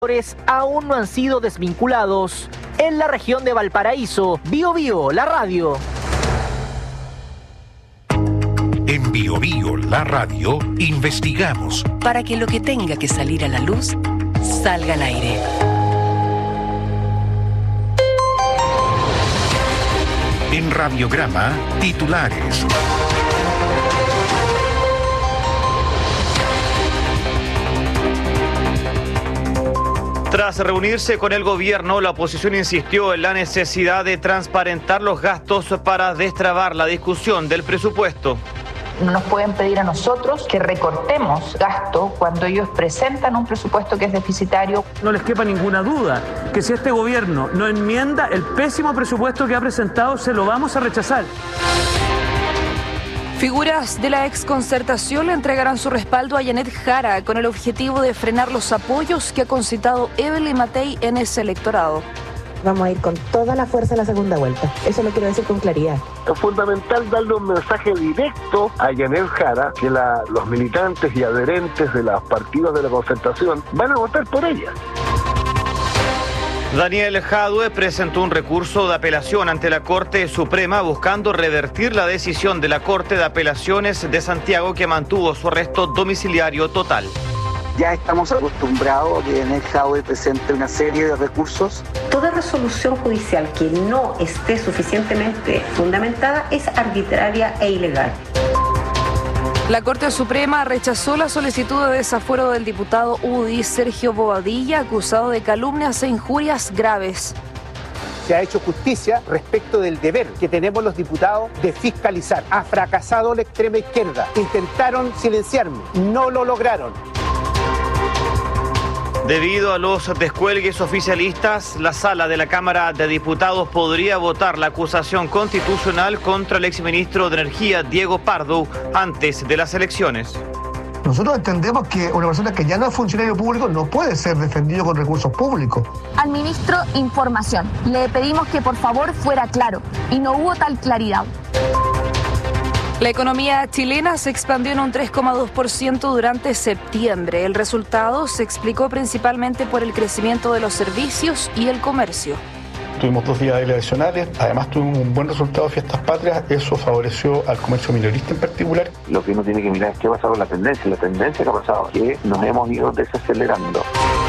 Aún no han sido desvinculados. En la región de Valparaíso, Bío Bío, la radio. En Bío Bío, la radio, investigamos para que lo que tenga que salir a la luz salga al aire. En Radiograma, titulares. Tras reunirse con el gobierno, la oposición insistió en la necesidad de transparentar los gastos para destrabar la discusión del presupuesto. No nos pueden pedir a nosotros que recortemos gasto cuando ellos presentan un presupuesto que es deficitario. No les quepa ninguna duda que si este gobierno no enmienda el pésimo presupuesto que ha presentado, se lo vamos a rechazar. Figuras de la exconcertación le entregarán su respaldo a Janet Jara con el objetivo de frenar los apoyos que ha concitado Evelyn Matei en ese electorado. Vamos a ir con toda la fuerza a la segunda vuelta. Eso lo quiero decir con claridad. Es fundamental darle un mensaje directo a Janet Jara que los militantes y adherentes de los partidos de la concertación van a votar por ella. Daniel Jadue presentó un recurso de apelación ante la Corte Suprema buscando revertir la decisión de la Corte de Apelaciones de Santiago que mantuvo su arresto domiciliario total. Ya estamos acostumbrados a que Daniel Jadue presente una serie de recursos. Toda resolución judicial que no esté suficientemente fundamentada es arbitraria e ilegal. La Corte Suprema rechazó la solicitud de desafuero del diputado UDI Sergio Bobadilla, acusado de calumnias e injurias graves. Se ha hecho justicia respecto del deber que tenemos los diputados de fiscalizar. Ha fracasado la extrema izquierda. Intentaron silenciarme, no lo lograron. Debido a los descuelgues oficialistas, la sala de la Cámara de Diputados podría votar la acusación constitucional contra el exministro de Energía, Diego Pardo, antes de las elecciones. Nosotros entendemos que una persona que ya no es funcionario público no puede ser defendido con recursos públicos. Al ministro, información. Le pedimos que por favor fuera claro, y no hubo tal claridad. La economía chilena se expandió en un 3,2% durante septiembre. El resultado se explicó principalmente por el crecimiento de los servicios y el comercio. Tuvimos 2 días eleccionales, además tuvimos un buen resultado de fiestas patrias, eso favoreció al comercio minorista en particular. Lo que uno tiene que mirar es qué ha pasado con la tendencia que ha pasado, que nos hemos ido desacelerando.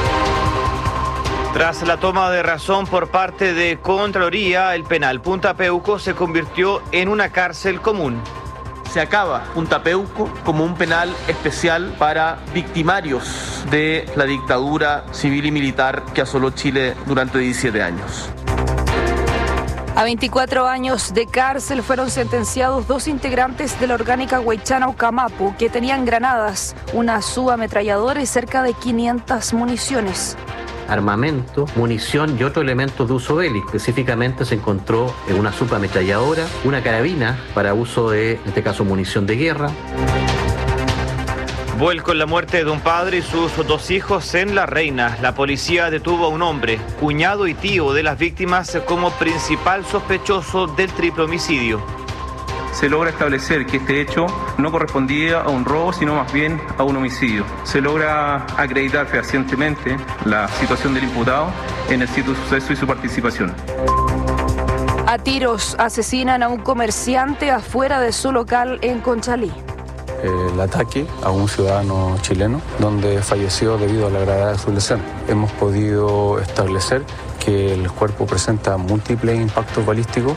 Tras la toma de razón por parte de Contraloría, el penal Punta Peuco se convirtió en una cárcel común. Se acaba Punta Peuco como un penal especial para victimarios de la dictadura civil y militar que asoló Chile durante 17 años. A 24 años de cárcel fueron sentenciados 2 integrantes de la orgánica Huaychana Ucamapu que tenían granadas, una subametralladora y cerca de 500 municiones. Armamento, munición y otro elemento de uso bélico. Específicamente se encontró una subametralladora, una carabina para uso de, en este caso, munición de guerra. Vuelco en la muerte de un padre y sus 2 hijos en La Reina. La policía detuvo a un hombre, cuñado y tío de las víctimas, como principal sospechoso del triple homicidio. Se logra establecer que este hecho no correspondía a un robo, sino más bien a un homicidio. Se logra acreditar fehacientemente la situación del imputado en el sitio de suceso y su participación. A tiros asesinan a un comerciante afuera de su local en Conchalí. El ataque a un ciudadano chileno donde falleció debido a la gravedad de su lesión. Hemos podido establecer que el cuerpo presenta múltiples impactos balísticos.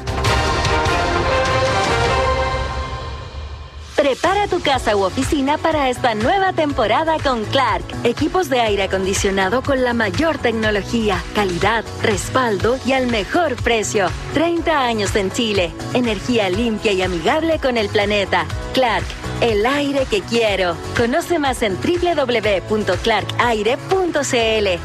Prepara tu casa u oficina para esta nueva temporada con Clark. Equipos de aire acondicionado con la mayor tecnología, calidad, respaldo y al mejor precio. 30 años en Chile. Energía limpia y amigable con el planeta. Clark, el aire que quiero. Conoce más en www.clarkaire.cl.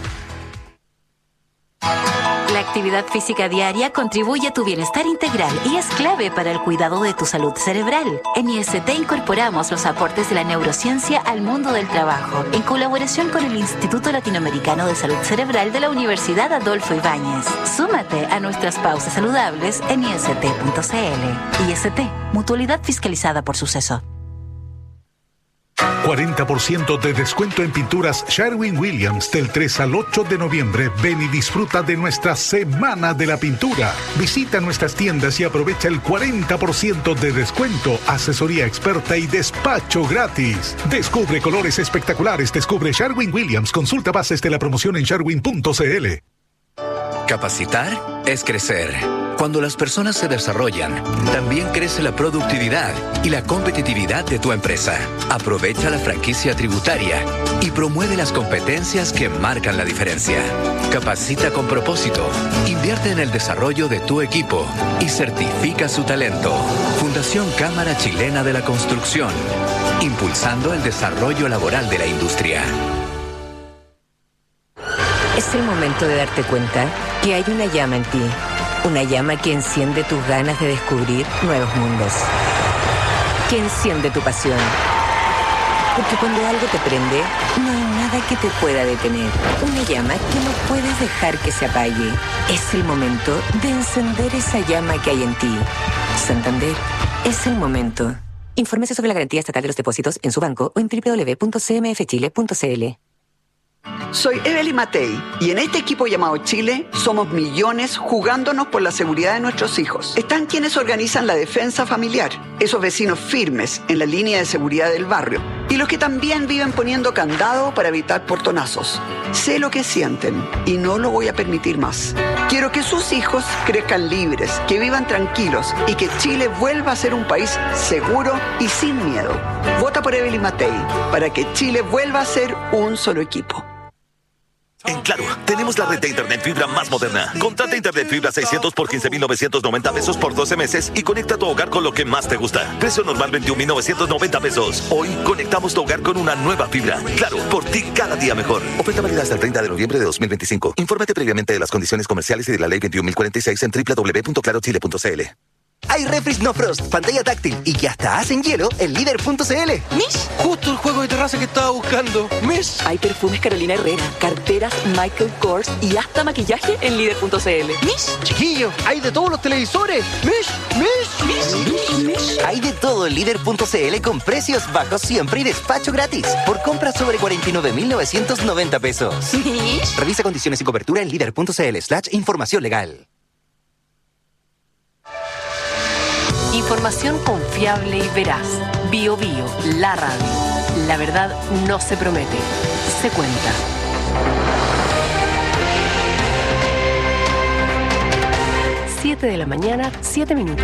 La actividad física diaria contribuye a tu bienestar integral y es clave para el cuidado de tu salud cerebral. En IST incorporamos los aportes de la neurociencia al mundo del trabajo, en colaboración con el Instituto Latinoamericano de Salud Cerebral de la Universidad Adolfo Ibáñez. Súmate a nuestras pausas saludables en ist.cl. IST, mutualidad fiscalizada por Suceso. 40% de descuento en pinturas Sherwin-Williams del 3 al 8 de noviembre. Ven y disfruta de nuestra Semana de la Pintura. Visita nuestras tiendas y aprovecha el 40% de descuento, asesoría experta y despacho gratis. Descubre colores espectaculares. Descubre Sherwin-Williams. Consulta bases de la promoción en sherwin.cl. Capacitar es crecer. Cuando las personas se desarrollan, también crece la productividad y la competitividad de tu empresa. Aprovecha la franquicia tributaria y promueve las competencias que marcan la diferencia. Capacita con propósito, invierte en el desarrollo de tu equipo y certifica su talento. Fundación Cámara Chilena de la Construcción, impulsando el desarrollo laboral de la industria. Es el momento de darte cuenta que hay una llama en ti. Una llama que enciende tus ganas de descubrir nuevos mundos. Que enciende tu pasión. Porque cuando algo te prende, no hay nada que te pueda detener. Una llama que no puedes dejar que se apague. Es el momento de encender esa llama que hay en ti. Santander, es el momento. Infórmese sobre la garantía estatal de los depósitos en su banco o en www.cmfchile.cl. Soy Evelyn Matei y en este equipo llamado Chile somos millones jugándonos por la seguridad de nuestros hijos. Están quienes organizan la defensa familiar, esos vecinos firmes en la línea de seguridad del barrio y los que también viven poniendo candado para evitar portonazos. Sé lo que sienten y no lo voy a permitir más. Quiero que sus hijos crezcan libres, que vivan tranquilos y que Chile vuelva a ser un país seguro y sin miedo. Vota por Evelyn Matei para que Chile vuelva a ser un solo equipo. En Claro, tenemos la red de internet fibra más moderna. Contrata internet fibra 600 por 15,990 pesos por 12 meses y conecta tu hogar con lo que más te gusta. Precio normal 21,990 pesos. Hoy conectamos tu hogar con una nueva fibra. Claro, por ti cada día mejor. Oferta válida hasta el 30 de noviembre de 2025. Infórmate previamente de las condiciones comerciales y de la ley 21.046 en www.clarochile.cl. Hay refris No Frost, pantalla táctil y que hasta hacen hielo en líder.cl. ¿Mish? Justo el juego de terraza que estaba buscando. ¿Mish? Hay perfumes Carolina Herrera, carteras Michael Kors y hasta maquillaje en líder.cl. ¿Mish? Chiquillo, hay de todos los televisores. ¿Mish? Hay de todo en líder.cl con precios bajos siempre y despacho gratis. Por compras sobre 49,990 pesos. ¿Mish? Revisa condiciones y cobertura en líder.cl/información legal. Información confiable y veraz. Bio Bio, la radio. La verdad no se promete, se cuenta. Siete de la mañana, 7 minutos.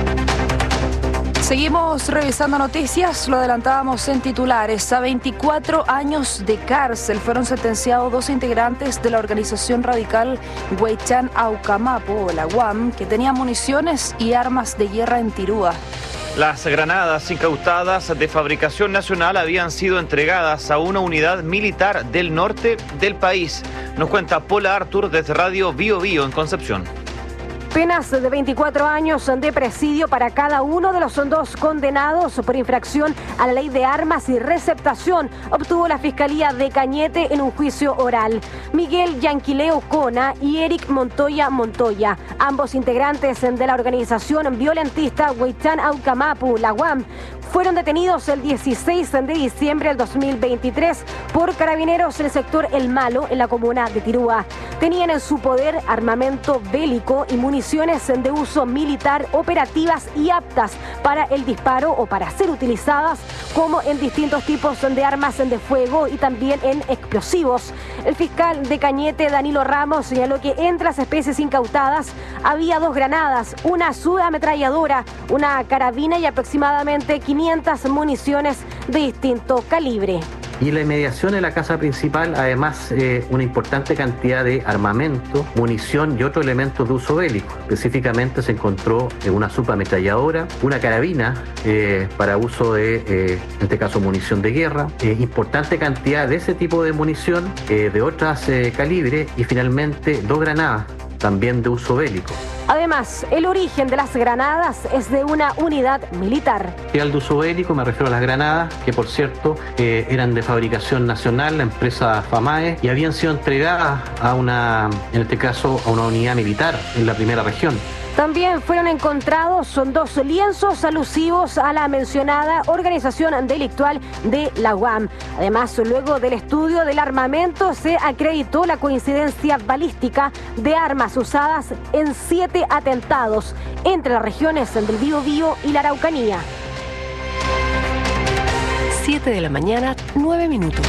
Seguimos revisando noticias, lo adelantábamos en titulares. A 24 años de cárcel fueron sentenciados 2 integrantes de la organización radical Huaychán Aucamapu, o la UAM, que tenían municiones y armas de guerra en Tirúa. Las granadas incautadas de fabricación nacional habían sido entregadas a una unidad militar del norte del país. Nos cuenta Paula Artur desde Radio Bio Bio en Concepción. Penas de 24 años de presidio para cada uno de los 2 condenados por infracción a la ley de armas y receptación obtuvo la Fiscalía de Cañete en un juicio oral. Miguel Yanquileo Cona y Eric Montoya Montoya, ambos integrantes de la organización violentista Huaychán Aucamapu, la UAM, fueron detenidos el 16 de diciembre del 2023 por carabineros en el sector El Malo, en la comuna de Tirúa. Tenían en su poder armamento bélico y municiones de uso militar operativas y aptas para el disparo o para ser utilizadas como en distintos tipos de armas de fuego y también en explosivos. El fiscal de Cañete, Danilo Ramos, señaló que entre las especies incautadas había 2 granadas, una subametralladora, una carabina y aproximadamente 500 municiones de distinto calibre. Y en la inmediación de la casa principal, además, una importante cantidad de armamento, munición y otros elementos de uso bélico. Específicamente se encontró una subametralladora, una carabina para uso de, en este caso, munición de guerra, importante cantidad de ese tipo de munición, de otras calibres y finalmente 2 granadas, también de uso bélico. Además, el origen de las granadas es de una unidad militar. Al de uso bélico me refiero a las granadas, que por cierto eran de fabricación nacional, la empresa FAMAE, y habían sido entregadas a una, en este caso, a una unidad militar en la primera región. También fueron encontrados 2 lienzos alusivos a la mencionada organización delictual de la UAM. Además, luego del estudio del armamento, se acreditó la coincidencia balística de armas usadas en 7 atentados entre las regiones del Biobío y la Araucanía. 7 de la mañana, 9 minutos.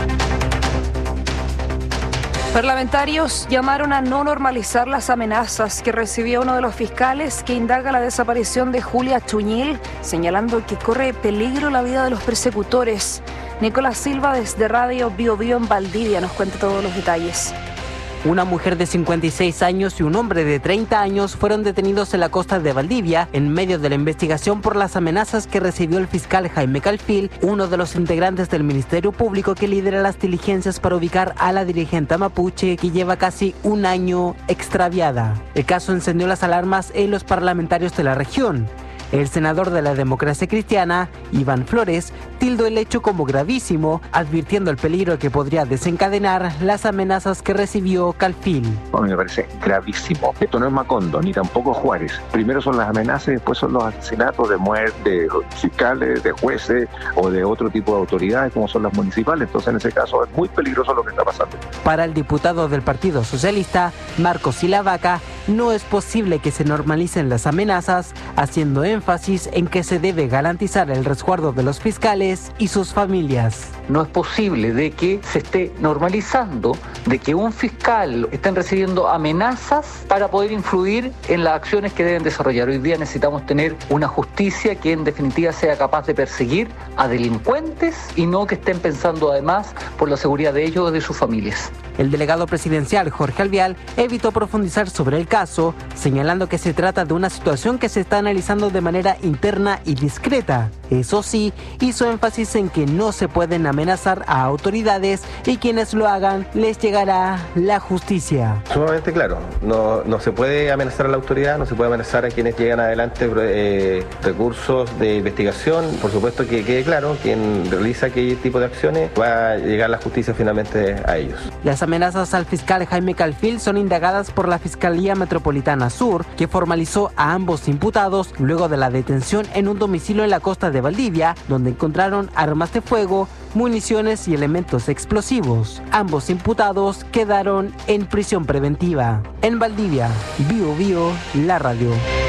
Parlamentarios llamaron a no normalizar las amenazas que recibió uno de los fiscales que indaga la desaparición de Julia Chuñil, señalando que corre peligro la vida de los persecutores. Nicolás Silva desde Radio Biobío en Valdivia nos cuenta todos los detalles. Una mujer de 56 años y un hombre de 30 años fueron detenidos en la costa de Valdivia en medio de la investigación por las amenazas que recibió el fiscal Jaime Calfil, uno de los integrantes del Ministerio Público que lidera las diligencias para ubicar a la dirigente mapuche que lleva casi un año extraviada. El caso encendió las alarmas en los parlamentarios de la región. El senador de la Democracia Cristiana, Iván Flores, tildó el hecho como gravísimo, advirtiendo el peligro que podría desencadenar las amenazas que recibió Calfil. A mí me parece gravísimo. Esto no es Macondo, ni tampoco Juárez. Primero son las amenazas y después son los asesinatos de muerte de fiscales, de jueces o de otro tipo de autoridades como son las municipales. Entonces, en ese caso, es muy peligroso lo que está pasando. Para el diputado del Partido Socialista, Marcos Silavaca, no es posible que se normalicen las amenazas, haciendo énfasis en que se debe garantizar el resguardo de los fiscales y sus familias. No es posible de que se esté normalizando, de que un fiscal estén recibiendo amenazas para poder influir en las acciones que deben desarrollar. Hoy día necesitamos tener una justicia que en definitiva sea capaz de perseguir a delincuentes y no que estén pensando además por la seguridad de ellos o de sus familias. El delegado presidencial Jorge Alvial evitó profundizar sobre el caso, señalando que se trata de una situación que se está analizando de manera interna y discreta. Eso sí, hizo énfasis en que no se pueden amenazar a autoridades y quienes lo hagan les llegará la justicia. Sumamente claro, no se puede amenazar a la autoridad, no se puede amenazar a quienes llegan adelante recursos de investigación. Por supuesto que quede claro, quien realiza aquel tipo de acciones va a llegar la justicia finalmente a ellos. Las amenazas al fiscal Jaime Calfil son indagadas por la Fiscalía Metropolitana Sur, que formalizó a ambos imputados luego de la detención en un domicilio en la costa de Valdivia, donde encontraron armas de fuego, municiones y elementos explosivos. Ambos imputados quedaron en prisión preventiva. En Valdivia, Biobío, la radio.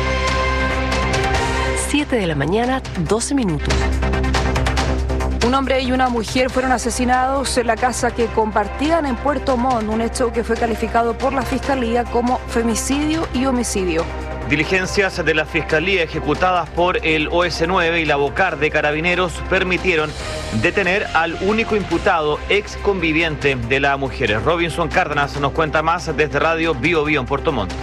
7 de la mañana, 12 minutos. Un hombre y una mujer fueron asesinados en la casa que compartían en Puerto Montt, un hecho que fue calificado por la Fiscalía como femicidio y homicidio. Diligencias de la Fiscalía ejecutadas por el OS9 y la Bocar de Carabineros permitieron detener al único imputado ex conviviente de la mujer. Robinson Cárdenas nos cuenta más desde Radio Biobío en Puerto Montt.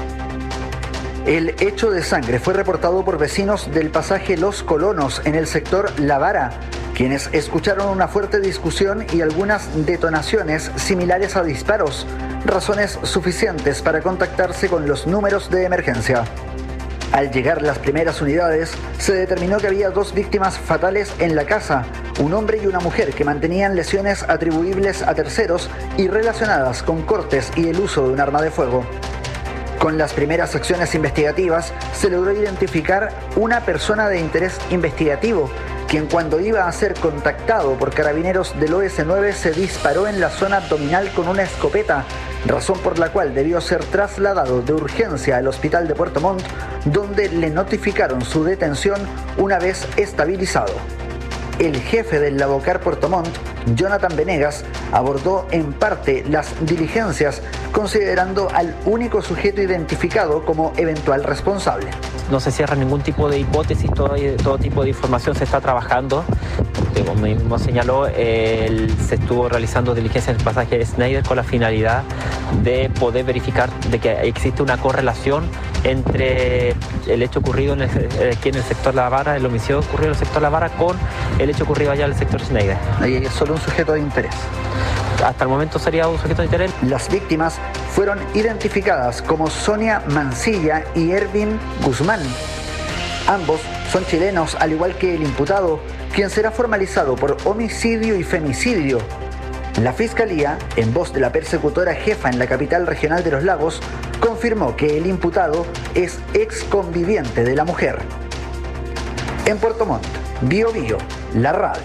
El hecho de sangre fue reportado por vecinos del pasaje Los Colonos en el sector La Vara, quienes escucharon una fuerte discusión y algunas detonaciones similares a disparos, razones suficientes para contactarse con los números de emergencia. Al llegar las primeras unidades, se determinó que había 2 víctimas fatales en la casa, un hombre y una mujer que mantenían lesiones atribuibles a terceros y relacionadas con cortes y el uso de un arma de fuego. Con las primeras acciones investigativas, se logró identificar una persona de interés investigativo, quien cuando iba a ser contactado por carabineros del OS9 se disparó en la zona abdominal con una escopeta, razón por la cual debió ser trasladado de urgencia al hospital de Puerto Montt, donde le notificaron su detención una vez estabilizado. El jefe del Labocar Puerto Montt, Jonathan Venegas, abordó en parte las diligencias considerando al único sujeto identificado como eventual responsable. No se cierra ningún tipo de hipótesis, todo tipo de información se está trabajando. Como mismo señaló, se estuvo realizando diligencias en el pasaje Schneider con la finalidad de poder verificar de que existe una correlación entre el hecho ocurrido aquí en el sector La Vara, el homicidio ocurrido en el sector La Vara, con el hecho ocurrido allá en el sector Schneider. Ahí es solo un sujeto de interés. Hasta el momento sería un sujeto de interés. Las víctimas fueron identificadas como Sonia Mancilla y Ervin Guzmán. Ambos son chilenos, al igual que el imputado, quien será formalizado por homicidio y femicidio. La Fiscalía, en voz de la persecutora jefa en la capital regional de Los Lagos, confirmó que el imputado es ex conviviente de la mujer. En Puerto Montt, Bio Bio, la radio.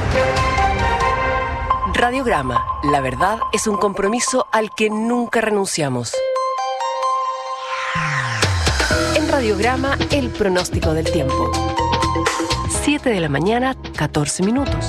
Radiograma, la verdad es un compromiso al que nunca renunciamos. En Radiograma, el pronóstico del tiempo. 7 de la mañana, 14 minutos.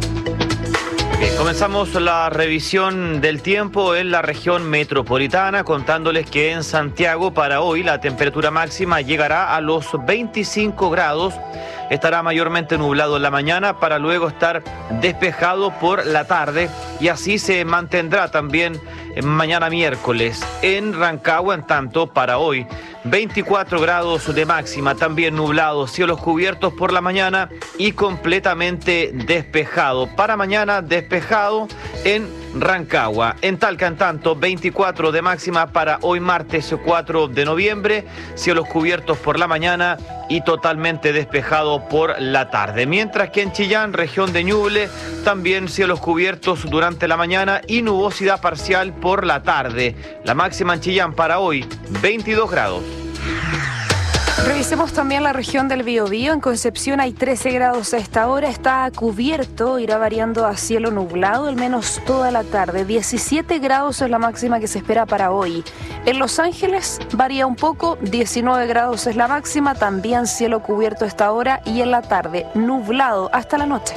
Bien, comenzamos la revisión del tiempo en la región metropolitana, contándoles que en Santiago para hoy la temperatura máxima llegará a los 25 grados. Estará mayormente nublado en la mañana para luego estar despejado por la tarde y así se mantendrá también mañana miércoles. En Rancagua, en tanto, para hoy 24 grados de máxima, también nublado, cielos cubiertos por la mañana y completamente despejado. Para mañana despejado en Rancagua. En Talca, en tanto, 24 de máxima para hoy martes 4 de noviembre, cielos cubiertos por la mañana y totalmente despejado por la tarde. Mientras que en Chillán, región de Ñuble, también cielos cubiertos durante la mañana y nubosidad parcial por la tarde. La máxima en Chillán para hoy, 22 grados. Revisemos también la región del Biobío. En Concepción hay 13 grados a esta hora, está cubierto, irá variando a cielo nublado al menos toda la tarde. 17 grados es la máxima que se espera para hoy. En Los Ángeles varía un poco, 19 grados es la máxima, también cielo cubierto a esta hora y en la tarde nublado hasta la noche.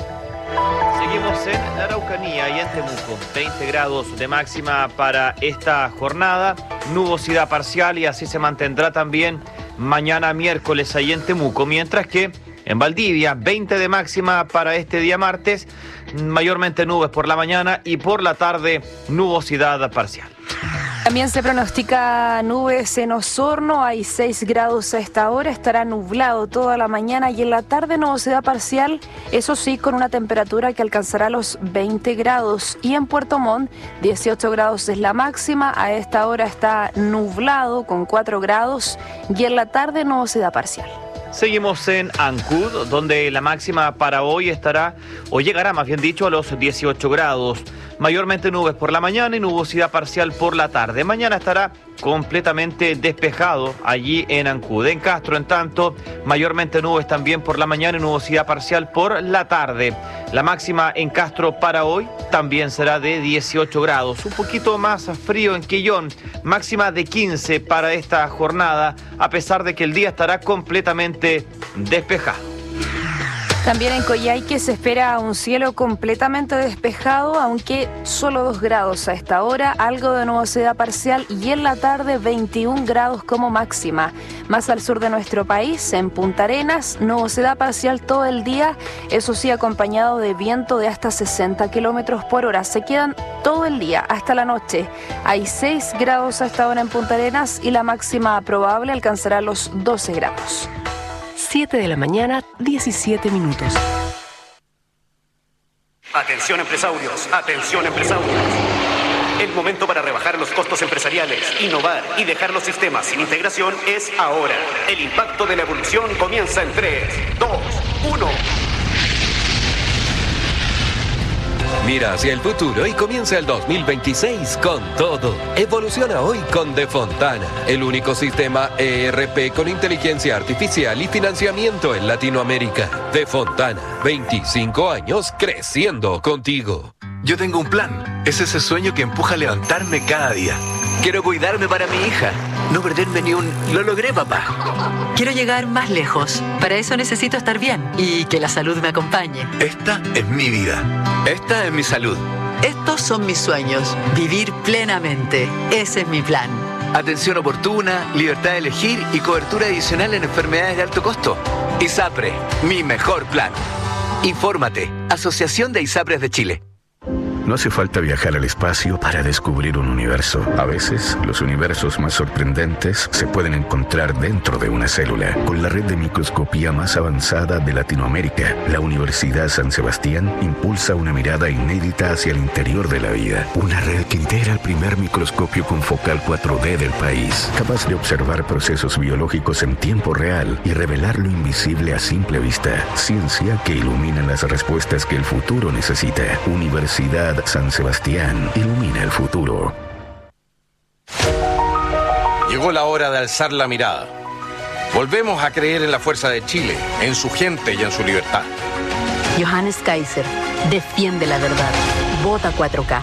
Seguimos en Araucanía y en Temuco, 20 grados de máxima para esta jornada, nubosidad parcial y así se mantendrá también mañana miércoles ahí en Temuco, mientras que en Valdivia, 20 de máxima para este día martes, mayormente nubes por la mañana y por la tarde nubosidad parcial. También se pronostica nubes en Osorno, hay 6 grados a esta hora, estará nublado toda la mañana y en la tarde nubosidad parcial, eso sí, con una temperatura que alcanzará los 20 grados. Y en Puerto Montt, 18 grados es la máxima, a esta hora está nublado con 4 grados y en la tarde nubosidad parcial. Seguimos en Ancud, donde la máxima para hoy estará, o llegará más bien dicho, a los 18 grados. Mayormente nubes por la mañana y nubosidad parcial por la tarde. Mañana estará completamente despejado allí en Ancud. En Castro, en tanto, mayormente nubes también por la mañana y nubosidad parcial por la tarde. La máxima en Castro para hoy también será de 18 grados. Un poquito más frío en Quillón, máxima de 15 para esta jornada, a pesar de que el día estará completamente despejado. También en Coyhaique se espera un cielo completamente despejado, aunque solo 2 grados a esta hora, algo de nubosidad parcial y en la tarde 21 grados como máxima. Más al sur de nuestro país, en Punta Arenas, nubosidad parcial todo el día, eso sí acompañado de viento de hasta 60 kilómetros por hora. Se quedan todo el día hasta la noche. Hay 6 grados a esta hora en Punta Arenas y la máxima probable alcanzará los 12 grados. 7 de la mañana, 17 minutos. Atención empresarios, atención empresarios. El momento para rebajar los costos empresariales, innovar y dejar los sistemas sin integración es ahora. El impacto de la evolución comienza en 3, 2, 1. Mira hacia el futuro y comienza el 2026 con todo. Evoluciona hoy con De Fontana, el único sistema ERP con inteligencia artificial y financiamiento en Latinoamérica. De Fontana, 25 años creciendo contigo. Yo tengo un plan. Es ese sueño que empuja a levantarme cada día. Quiero cuidarme para mi hija. No perderme ni un... Lo logré, papá. Quiero llegar más lejos. Para eso necesito estar bien y que la salud me acompañe. Esta es mi vida. Esta es mi salud. Estos son mis sueños. Vivir plenamente. Ese es mi plan. Atención oportuna, libertad de elegir y cobertura adicional en enfermedades de alto costo. ISAPRE, mi mejor plan. Infórmate. Asociación de ISAPRES de Chile. No hace falta viajar al espacio para descubrir un universo. A veces, los universos más sorprendentes se pueden encontrar dentro de una célula. Con la red de microscopía más avanzada de Latinoamérica, la Universidad San Sebastián impulsa una mirada inédita hacia el interior de la vida. Una red que integra el primer microscopio con focal 4D del país, capaz de observar procesos biológicos en tiempo real y revelar lo invisible a simple vista. Ciencia que ilumina las respuestas que el futuro necesita. Universidad San Sebastián ilumina el futuro. Llegó la hora de alzar la mirada. Volvemos a creer en la fuerza de Chile, en su gente y en su libertad. Johannes Kaiser, defiende la verdad. Vota 4K.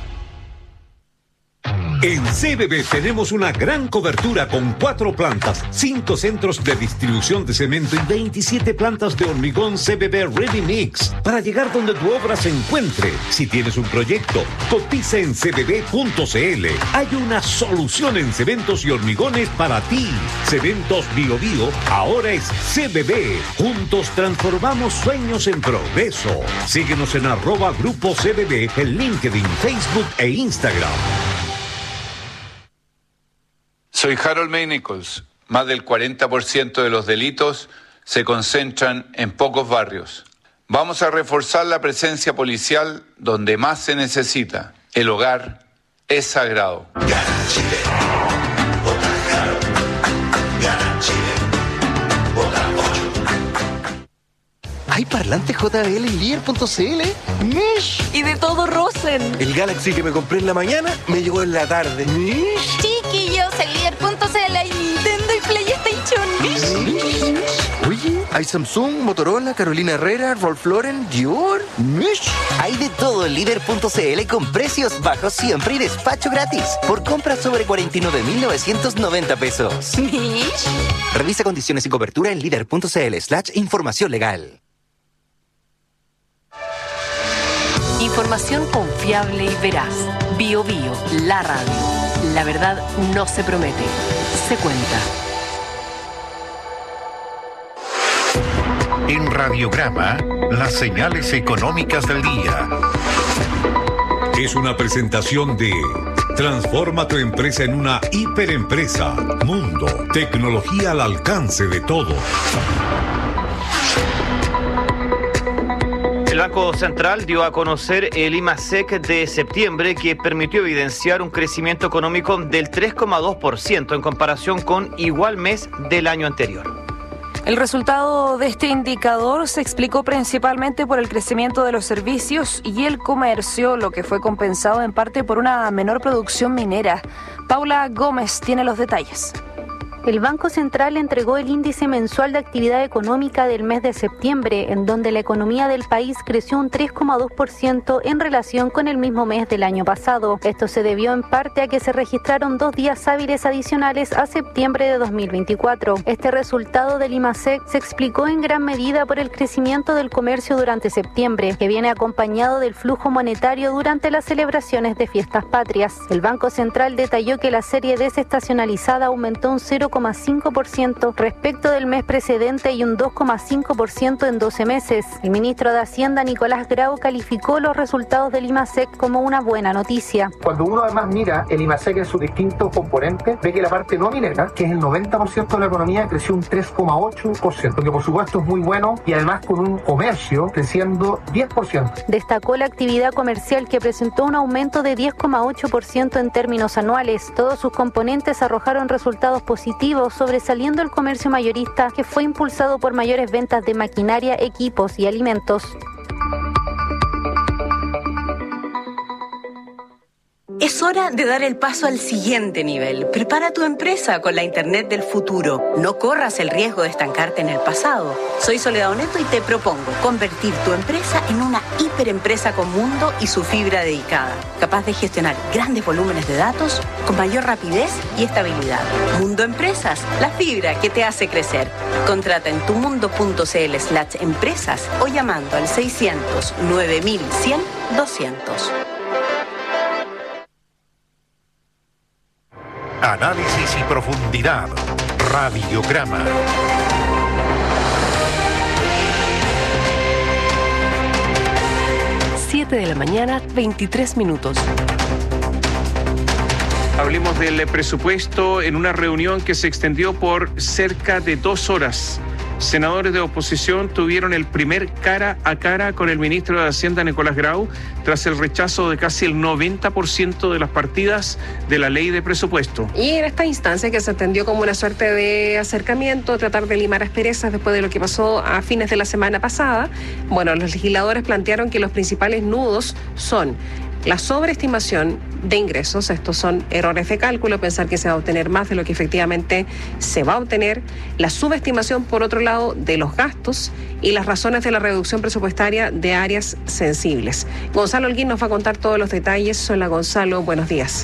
En CBB tenemos una gran cobertura con 4 plantas, 5 centros de distribución de cemento y 27 plantas de hormigón CBB Ready Mix para llegar donde tu obra se encuentre. Si tienes un proyecto, cotiza en cbb.cl. Hay una solución en cementos y hormigones para ti. Cementos Bio Bio ahora es CBB. Juntos transformamos sueños en progreso. Síguenos en @Grupo CBB en LinkedIn, Facebook e Instagram. Soy Harold May Nichols. Más del 40% de los delitos se concentran en pocos barrios. Vamos a reforzar la presencia policial donde más se necesita. El hogar es sagrado. Gana Chile. Vota Harold. Gana Chile. Vota 8. ¿Hay parlante JBL en Líder.cl? ¡Mish! Y de todo Rosen. El Galaxy que me compré en la mañana me llegó en la tarde. ¡Mish! Chiquillos, en Líder.cl hay Nintendo y PlayStation. ¡Mish! Oye, hay Samsung, Motorola, Carolina Herrera, Ralph Lauren, Dior. ¡Mish! Hay de todo en Líder.cl con precios bajos siempre y despacho gratis. Por compras sobre 49.990 pesos. ¿Mish? Revisa condiciones y cobertura en Líder.cl/información legal. Información confiable y veraz. Bio Bio, la radio. La verdad no se promete, se cuenta. En Radiograma, las señales económicas del día. Es una presentación de Transforma tu empresa en una hiperempresa. Mundo, tecnología al alcance de todos. El Banco Central dio a conocer el IMASEC de septiembre, que permitió evidenciar un crecimiento económico del 3,2% en comparación con igual mes del año anterior. El resultado de este indicador se explicó principalmente por el crecimiento de los servicios y el comercio, lo que fue compensado en parte por una menor producción minera. Paula Gómez tiene los detalles. El Banco Central entregó el índice mensual de actividad económica del mes de septiembre, en donde la economía del país creció un 3,2% en relación con el mismo mes del año pasado. Esto se debió en parte a que se registraron 2 días hábiles adicionales a septiembre de 2024. Este resultado del IMASEC se explicó en gran medida por el crecimiento del comercio durante septiembre, que viene acompañado del flujo monetario durante las celebraciones de fiestas patrias. El Banco Central detalló que la serie desestacionalizada aumentó un 0,5% respecto del mes precedente y un 2,5% en 12 meses. El ministro de Hacienda, Nicolás Grau, calificó los resultados del IMASEC como una buena noticia. Cuando uno además mira el IMASEC en sus distintos componentes, ve que la parte no minera, que es el 90% de la economía, creció un 3,8%, que por supuesto es muy bueno, y además con un comercio creciendo 10%. Destacó la actividad comercial, que presentó un aumento de 10,8% en términos anuales. Todos sus componentes arrojaron resultados positivos, sobresaliendo el comercio mayorista, que fue impulsado por mayores ventas de maquinaria, equipos y alimentos. Es hora de dar el paso al siguiente nivel. Prepara tu empresa con la Internet del futuro. No corras el riesgo de estancarte en el pasado. Soy Soledad Oneto y te propongo convertir tu empresa en una hiperempresa con Mundo y su fibra dedicada, capaz de gestionar grandes volúmenes de datos con mayor rapidez y estabilidad. Mundo Empresas, la fibra que te hace crecer. Contrata en tumundo.cl/empresas o llamando al 600 9100 200. Análisis y profundidad. Radiograma. De la mañana, 23 minutos. Hablemos del presupuesto en una reunión que se extendió por cerca de 2 horas. senadores de oposición tuvieron el primer cara a cara con el ministro de Hacienda, Nicolás Grau, tras el rechazo de casi el 90% de las partidas de la ley de presupuesto. Y en esta instancia, que se entendió como una suerte de acercamiento, tratar de limar asperezas después de lo que pasó a fines de la semana pasada, bueno, los legisladores plantearon que los principales nudos son la sobreestimación de ingresos, estos son errores de cálculo, pensar que se va a obtener más de lo que efectivamente se va a obtener, la subestimación, por otro lado, de los gastos y las razones de la reducción presupuestaria de áreas sensibles. Gonzalo Holguín nos va a contar todos los detalles. Hola, Gonzalo, buenos días.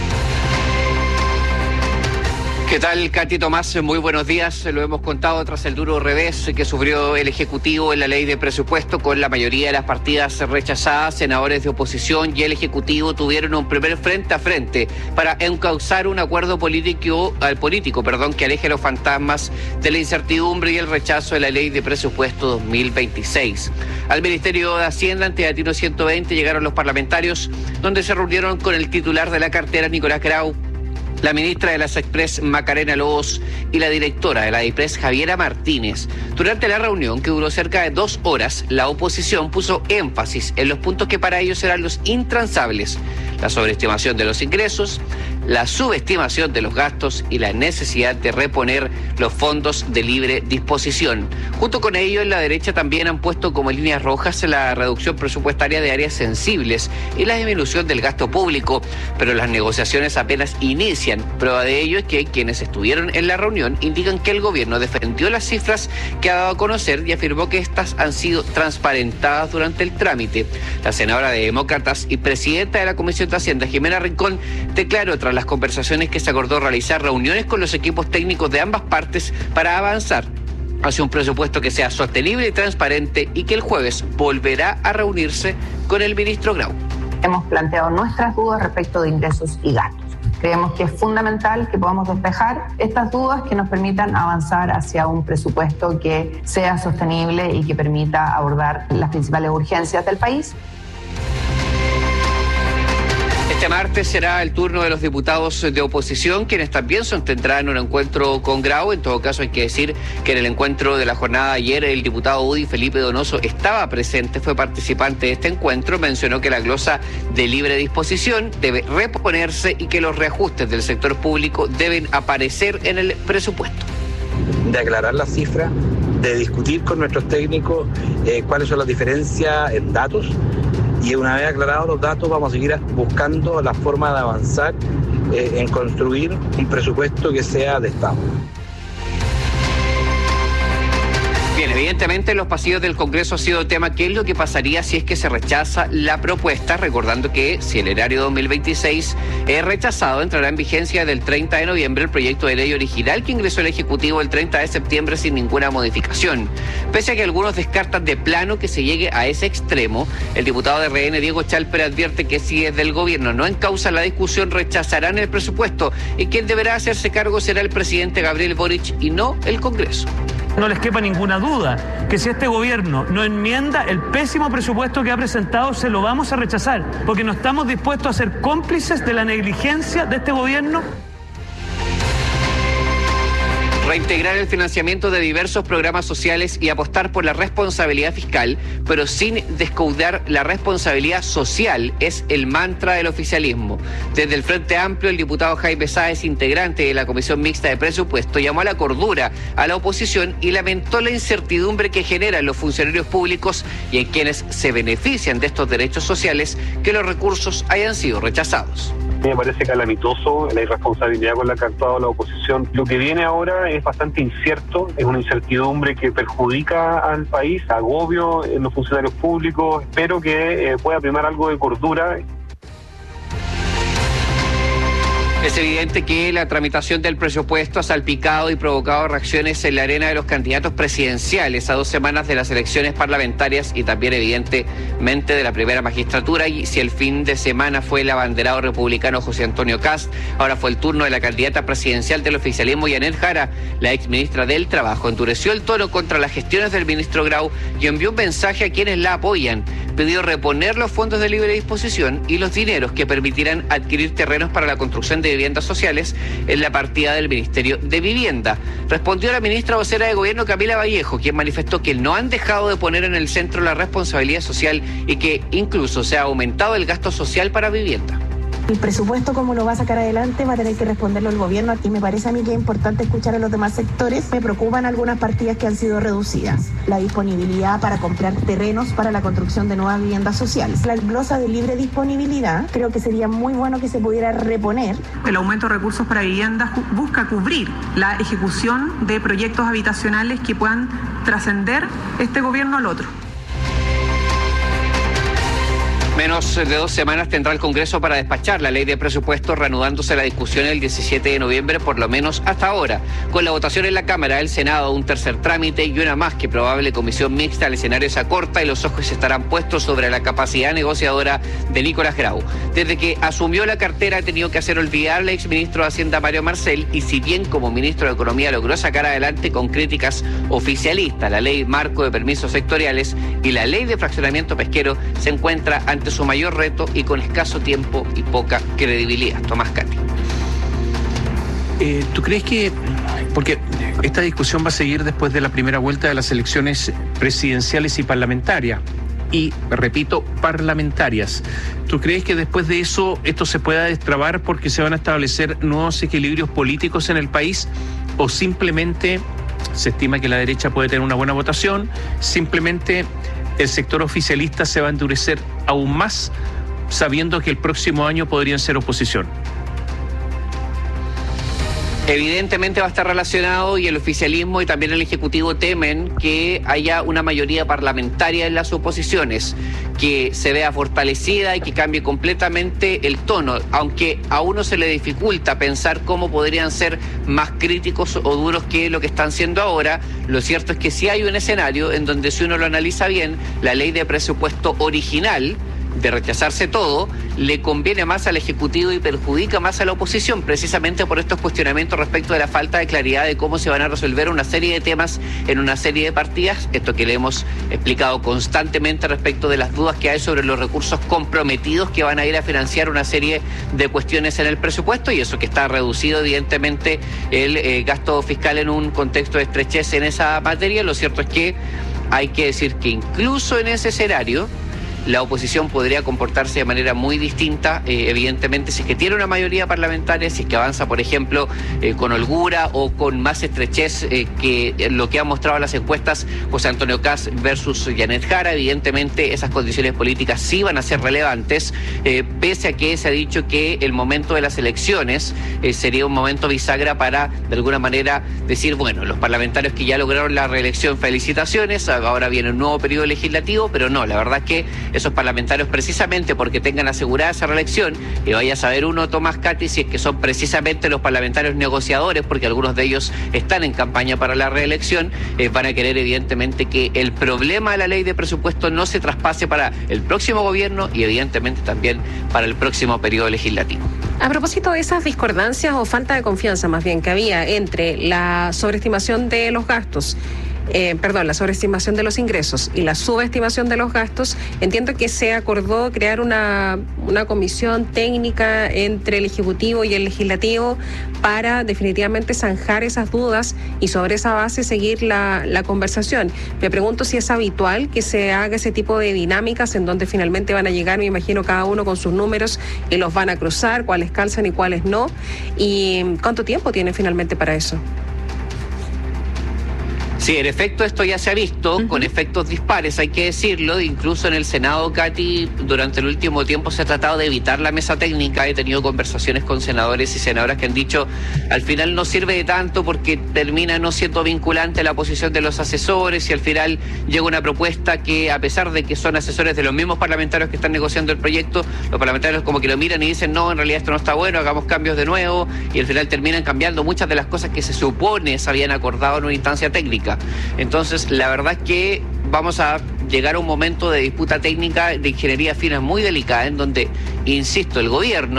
¿Qué tal, Katy Tomás? Muy buenos días. Lo hemos contado tras el duro revés que sufrió el Ejecutivo en la ley de presupuesto, con la mayoría de las partidas rechazadas. Senadores de oposición y el Ejecutivo tuvieron un primer frente a frente para encauzar un acuerdo político que aleje los fantasmas de la incertidumbre y el rechazo de la ley de presupuesto 2026. Al Ministerio de Hacienda, ante Latino 120, llegaron los parlamentarios, donde se reunieron con el titular de la cartera, Nicolás Grau, la ministra de las Express, Macarena Lobos, y la directora de la DIPRES, Javiera Martínez. Durante la reunión, que duró cerca de 2 horas, la oposición puso énfasis en los puntos que para ellos eran los intransables: la sobreestimación de los ingresos, la subestimación de los gastos y la necesidad de reponer los fondos de libre disposición. Junto con ello, en la derecha también han puesto como líneas rojas la reducción presupuestaria de áreas sensibles y la disminución del gasto público, pero las negociaciones apenas inician. Prueba de ello es que quienes estuvieron en la reunión indican que el gobierno defendió las cifras que ha dado a conocer y afirmó que estas han sido transparentadas durante el trámite. La senadora de Demócratas y presidenta de la Comisión de Hacienda, Jimena Rincón, declaró tras las conversaciones que se acordó realizar reuniones con los equipos técnicos de ambas partes para avanzar hacia un presupuesto que sea sostenible y transparente, y que el jueves volverá a reunirse con el ministro Grau. Hemos planteado nuestras dudas respecto de ingresos y gastos. Creemos que es fundamental que podamos despejar estas dudas que nos permitan avanzar hacia un presupuesto que sea sostenible y que permita abordar las principales urgencias del país. Este martes será el turno de los diputados de oposición, quienes también sostendrán un encuentro con Grau. En todo caso, hay que decir que en el encuentro de la jornada de ayer, el diputado UDI, Felipe Donoso, estaba presente, fue participante de este encuentro. Mencionó que la glosa de libre disposición debe reponerse y que los reajustes del sector público deben aparecer en el presupuesto. De aclarar las cifras, de discutir con nuestros técnicos cuáles son las diferencias en datos. Y una vez aclarados los datos, vamos a seguir buscando la forma de avanzar en construir un presupuesto que sea de Estado. Bien, evidentemente en los pasillos del Congreso ha sido tema qué es lo que pasaría si es que se rechaza la propuesta, recordando que si el erario 2026 es rechazado, entrará en vigencia del 30 de noviembre el proyecto de ley original que ingresó el Ejecutivo el 30 de septiembre sin ninguna modificación. Pese a que algunos descartan de plano que se llegue a ese extremo, el diputado de RN, Diego Chalper, advierte que si desde el gobierno no encauza la discusión, rechazarán el presupuesto, y quien deberá hacerse cargo será el presidente Gabriel Boric y no el Congreso. No les quepa ninguna duda que si este gobierno no enmienda el pésimo presupuesto que ha presentado, se lo vamos a rechazar, porque no estamos dispuestos a ser cómplices de la negligencia de este gobierno. Reintegrar el financiamiento de diversos programas sociales y apostar por la responsabilidad fiscal, pero sin descuidar la responsabilidad social, es el mantra del oficialismo. Desde el Frente Amplio, el diputado Jaime Sáez, integrante de la Comisión Mixta de Presupuesto, llamó a la cordura a la oposición y lamentó la incertidumbre que generan los funcionarios públicos y en quienes se benefician de estos derechos sociales que los recursos hayan sido rechazados. Me parece calamitoso la irresponsabilidad con la que ha actuado la oposición. Lo que viene ahora es bastante incierto, es una incertidumbre que perjudica al país, agobio en los funcionarios públicos. Espero que pueda primar algo de cordura. Es evidente que la tramitación del presupuesto ha salpicado y provocado reacciones en la arena de los candidatos presidenciales a 2 semanas de las elecciones parlamentarias y también evidentemente de la primera magistratura. Y si el fin de semana fue el abanderado republicano José Antonio Kast, ahora fue el turno de la candidata presidencial del oficialismo, Yanet Jara. La exministra del Trabajo endureció el tono contra las gestiones del ministro Grau y envió un mensaje a quienes la apoyan. pidió reponer los fondos de libre disposición y los dineros que permitirán adquirir terrenos para la construcción de viviendas sociales en la partida del Ministerio de Vivienda. Respondió la ministra vocera de Gobierno, Camila Vallejo, quien manifestó que no han dejado de poner en el centro la responsabilidad social y que incluso se ha aumentado el gasto social para vivienda. El presupuesto, como lo va a sacar adelante, va a tener que responderlo el gobierno. Y me parece a mí que es importante escuchar a los demás sectores. Me preocupan algunas partidas que han sido reducidas. La disponibilidad para comprar terrenos para la construcción de nuevas viviendas sociales. La glosa de libre disponibilidad, creo que sería muy bueno que se pudiera reponer. El aumento de recursos para viviendas busca cubrir la ejecución de proyectos habitacionales que puedan trascender este gobierno al otro. Menos de 2 semanas tendrá el Congreso para despachar la ley de presupuesto, reanudándose la discusión el 17 de noviembre, por lo menos hasta ahora. Con la votación en la Cámara, el Senado, un tercer trámite y una más que probable comisión mixta, el escenario se acorta y los ojos estarán puestos sobre la capacidad negociadora de Nicolás Grau. Desde que asumió la cartera ha tenido que hacer olvidar al exministro de Hacienda Mario Marcel, y si bien como ministro de Economía logró sacar adelante con críticas oficialistas la ley marco de permisos sectoriales y la ley de fraccionamiento pesquero, se encuentra ante su mayor reto y con escaso tiempo y poca credibilidad. Tomás Cati. ¿Tú crees que, porque esta discusión va a seguir después de la primera vuelta de las elecciones presidenciales y parlamentarias, y repito, parlamentarias, ¿tú crees que después de eso esto se pueda destrabar porque se van a establecer nuevos equilibrios políticos en el país, o simplemente se estima que la derecha puede tener una buena votación, simplemente el sector oficialista se va a endurecer aún más, sabiendo que el próximo año podrían ser oposición? Evidentemente va a estar relacionado, y el oficialismo y también el Ejecutivo temen que haya una mayoría parlamentaria en las oposiciones, que se vea fortalecida y que cambie completamente el tono, aunque a uno se le dificulta pensar cómo podrían ser más críticos o duros que lo que están siendo ahora. Lo cierto es que sí hay un escenario en donde, si uno lo analiza bien, la ley de presupuesto original, de rechazarse todo, le conviene más al Ejecutivo y perjudica más a la oposición, precisamente por estos cuestionamientos respecto de la falta de claridad de cómo se van a resolver una serie de temas en una serie de partidas. Esto que le hemos explicado constantemente respecto de las dudas que hay sobre los recursos comprometidos que van a ir a financiar una serie de cuestiones en el presupuesto, y eso que está reducido evidentemente el gasto fiscal en un contexto de estrechez en esa materia. Lo cierto es que hay que decir que incluso en ese escenario la oposición podría comportarse de manera muy distinta, evidentemente, si es que tiene una mayoría parlamentaria, si es que avanza, por ejemplo, con holgura o con más estrechez que lo que han mostrado las encuestas José Antonio Kast versus Janet Jara. Evidentemente, esas condiciones políticas sí van a ser relevantes, pese a que se ha dicho que el momento de las elecciones sería un momento bisagra para, de alguna manera, decir, bueno, los parlamentarios que ya lograron la reelección, felicitaciones, ahora viene un nuevo periodo legislativo, pero no, la verdad es que esos parlamentarios, precisamente porque tengan asegurada esa reelección, y vaya a saber uno, Tomás Cati, si es que son precisamente los parlamentarios negociadores, porque algunos de ellos están en campaña para la reelección, van a querer evidentemente que el problema de la ley de presupuesto no se traspase para el próximo gobierno y evidentemente también para el próximo periodo legislativo. A propósito de esas discordancias o falta de confianza más bien que había entre la sobreestimación de los gastos, la sobreestimación de los ingresos y la subestimación de los gastos, entiendo que se acordó crear una comisión técnica entre el Ejecutivo y el Legislativo para definitivamente zanjar esas dudas y sobre esa base seguir la conversación. Me pregunto si es habitual que se haga ese tipo de dinámicas en donde finalmente van a llegar, me imagino, cada uno con sus números y los van a cruzar, cuáles calzan y cuáles no, y cuánto tiempo tienen finalmente para eso. Sí, en efecto esto ya se ha visto, con efectos dispares, hay que decirlo. Incluso en el Senado, Katy, durante el último tiempo se ha tratado de evitar la mesa técnica. He tenido conversaciones con senadores y senadoras que han dicho, al final no sirve de tanto porque termina no siendo vinculante la posición de los asesores, y al final llega una propuesta que, a pesar de que son asesores de los mismos parlamentarios que están negociando el proyecto, los parlamentarios como que lo miran y dicen, no, en realidad esto no está bueno, hagamos cambios de nuevo, y al final terminan cambiando muchas de las cosas que se supone se habían acordado en una instancia técnica. Entonces, la verdad es que vamos a llegar a un momento de disputa técnica de ingeniería fina muy delicada, en donde, insisto, el gobierno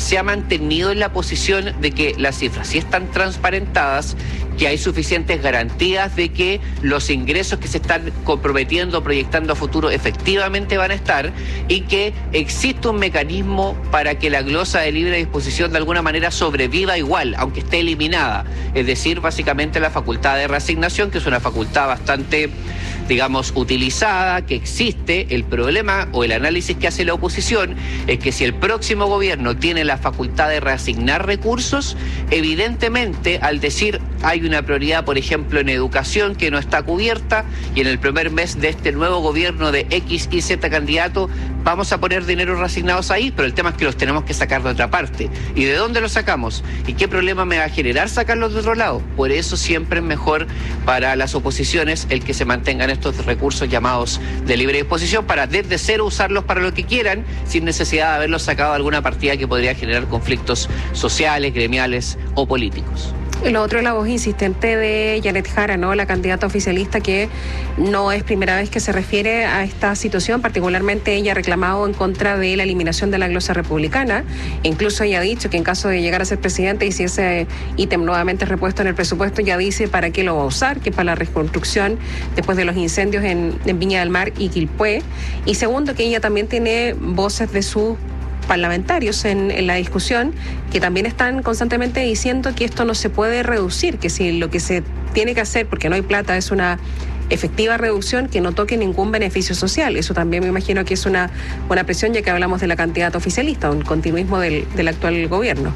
se ha mantenido en la posición de que las cifras sí están transparentadas, que hay suficientes garantías de que los ingresos que se están comprometiendo, proyectando a futuro, efectivamente van a estar, y que existe un mecanismo para que la glosa de libre disposición de alguna manera sobreviva igual, aunque esté eliminada. Es decir, básicamente la facultad de reasignación, que es una facultad bastante, digamos, utilizada, que existe. El problema o el análisis que hace la oposición es que si el próximo gobierno tiene la facultad de reasignar recursos, evidentemente al decir hay una prioridad, por ejemplo, en educación que no está cubierta, y en el primer mes de este nuevo gobierno de X y Z candidato vamos a poner dinero reasignados ahí, pero el tema es que los tenemos que sacar de otra parte. ¿Y de dónde los sacamos? ¿Y qué problema me va a generar sacarlos de otro lado? Por eso siempre es mejor para las oposiciones el que se mantengan estos recursos llamados de libre disposición, para desde cero usarlos para lo que quieran, sin necesidad de haberlos sacado de alguna partida que podría generar conflictos sociales, gremiales o políticos. Lo otro es la voz insistente de Janet Jara, ¿no? La candidata oficialista, que no es primera vez que se refiere a esta situación. Particularmente ella ha reclamado en contra de la eliminación de la glosa republicana. Incluso ella ha dicho que en caso de llegar a ser presidente y si ese ítem nuevamente es repuesto en el presupuesto, ya dice para qué lo va a usar, que es para la reconstrucción después de los incendios en Viña del Mar y Quilpué. Y segundo, que ella también tiene voces de sus parlamentarios en la discusión que también están constantemente diciendo que esto no se puede reducir, que si lo que se tiene que hacer, porque no hay plata, es una efectiva reducción que no toque ningún beneficio social. Eso también me imagino que es una presión, ya que hablamos de la candidata oficialista, un continuismo del actual gobierno.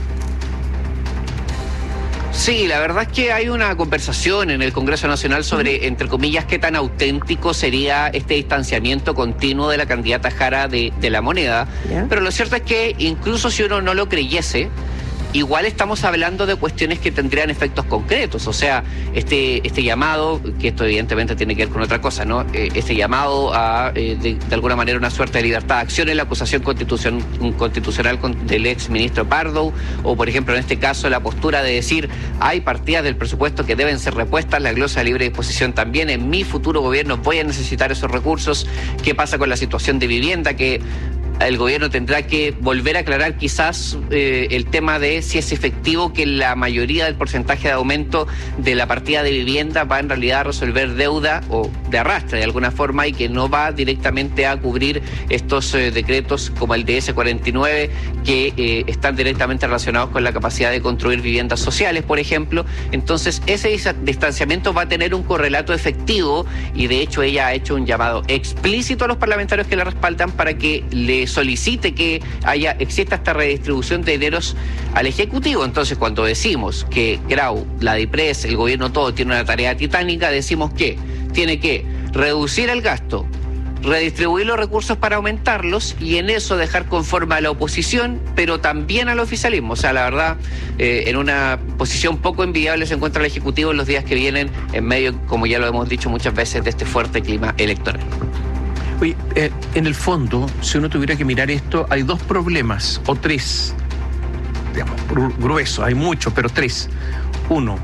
Sí, la verdad es que hay una conversación en el Congreso Nacional sobre, entre comillas, qué tan auténtico sería este distanciamiento continuo de la candidata Jara de la moneda. Pero lo cierto es que incluso si uno no lo creyese, igual estamos hablando de cuestiones que tendrían efectos concretos. O sea, este llamado, que esto evidentemente tiene que ver con otra cosa, ¿no? Este llamado a, de alguna manera, una suerte de libertad de acción en la acusación constitucional del ex ministro Pardo, o por ejemplo en este caso la postura de decir hay partidas del presupuesto que deben ser repuestas, la glosa de libre disposición también, en mi futuro gobierno voy a necesitar esos recursos. ¿Qué pasa con la situación de vivienda? Que el gobierno tendrá que volver a aclarar quizás el tema de si es efectivo que la mayoría del porcentaje de aumento de la partida de vivienda va en realidad a resolver deuda o de arrastre de alguna forma, y que no va directamente a cubrir estos decretos como el DS 49 que están directamente relacionados con la capacidad de construir viviendas sociales, por ejemplo. Entonces ese distanciamiento va a tener un correlato efectivo, y de hecho ella ha hecho un llamado explícito a los parlamentarios que la respaldan para que le solicite que exista esta redistribución de dineros al Ejecutivo. Entonces, cuando decimos que Grau, la DIPRES, el gobierno todo tiene una tarea titánica, decimos que tiene que reducir el gasto, redistribuir los recursos para aumentarlos, y en eso dejar conforme a la oposición, pero también al oficialismo. O sea, la verdad, en una posición poco envidiable se encuentra el Ejecutivo en los días que vienen, en medio, como ya lo hemos dicho muchas veces, de este fuerte clima electoral. Oye, en el fondo, si uno tuviera que mirar esto, hay dos problemas, o tres, digamos, gruesos, hay muchos, pero tres. Uno,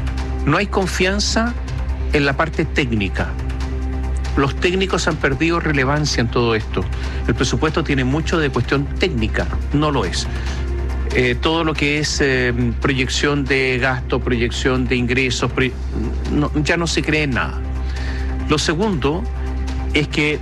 no hay confianza en la parte técnica. Los técnicos han perdido relevancia en todo esto. El presupuesto tiene mucho de cuestión técnica, no lo es. Todo lo que es proyección de gasto, proyección de ingresos, ya no se cree en nada. Lo segundo es que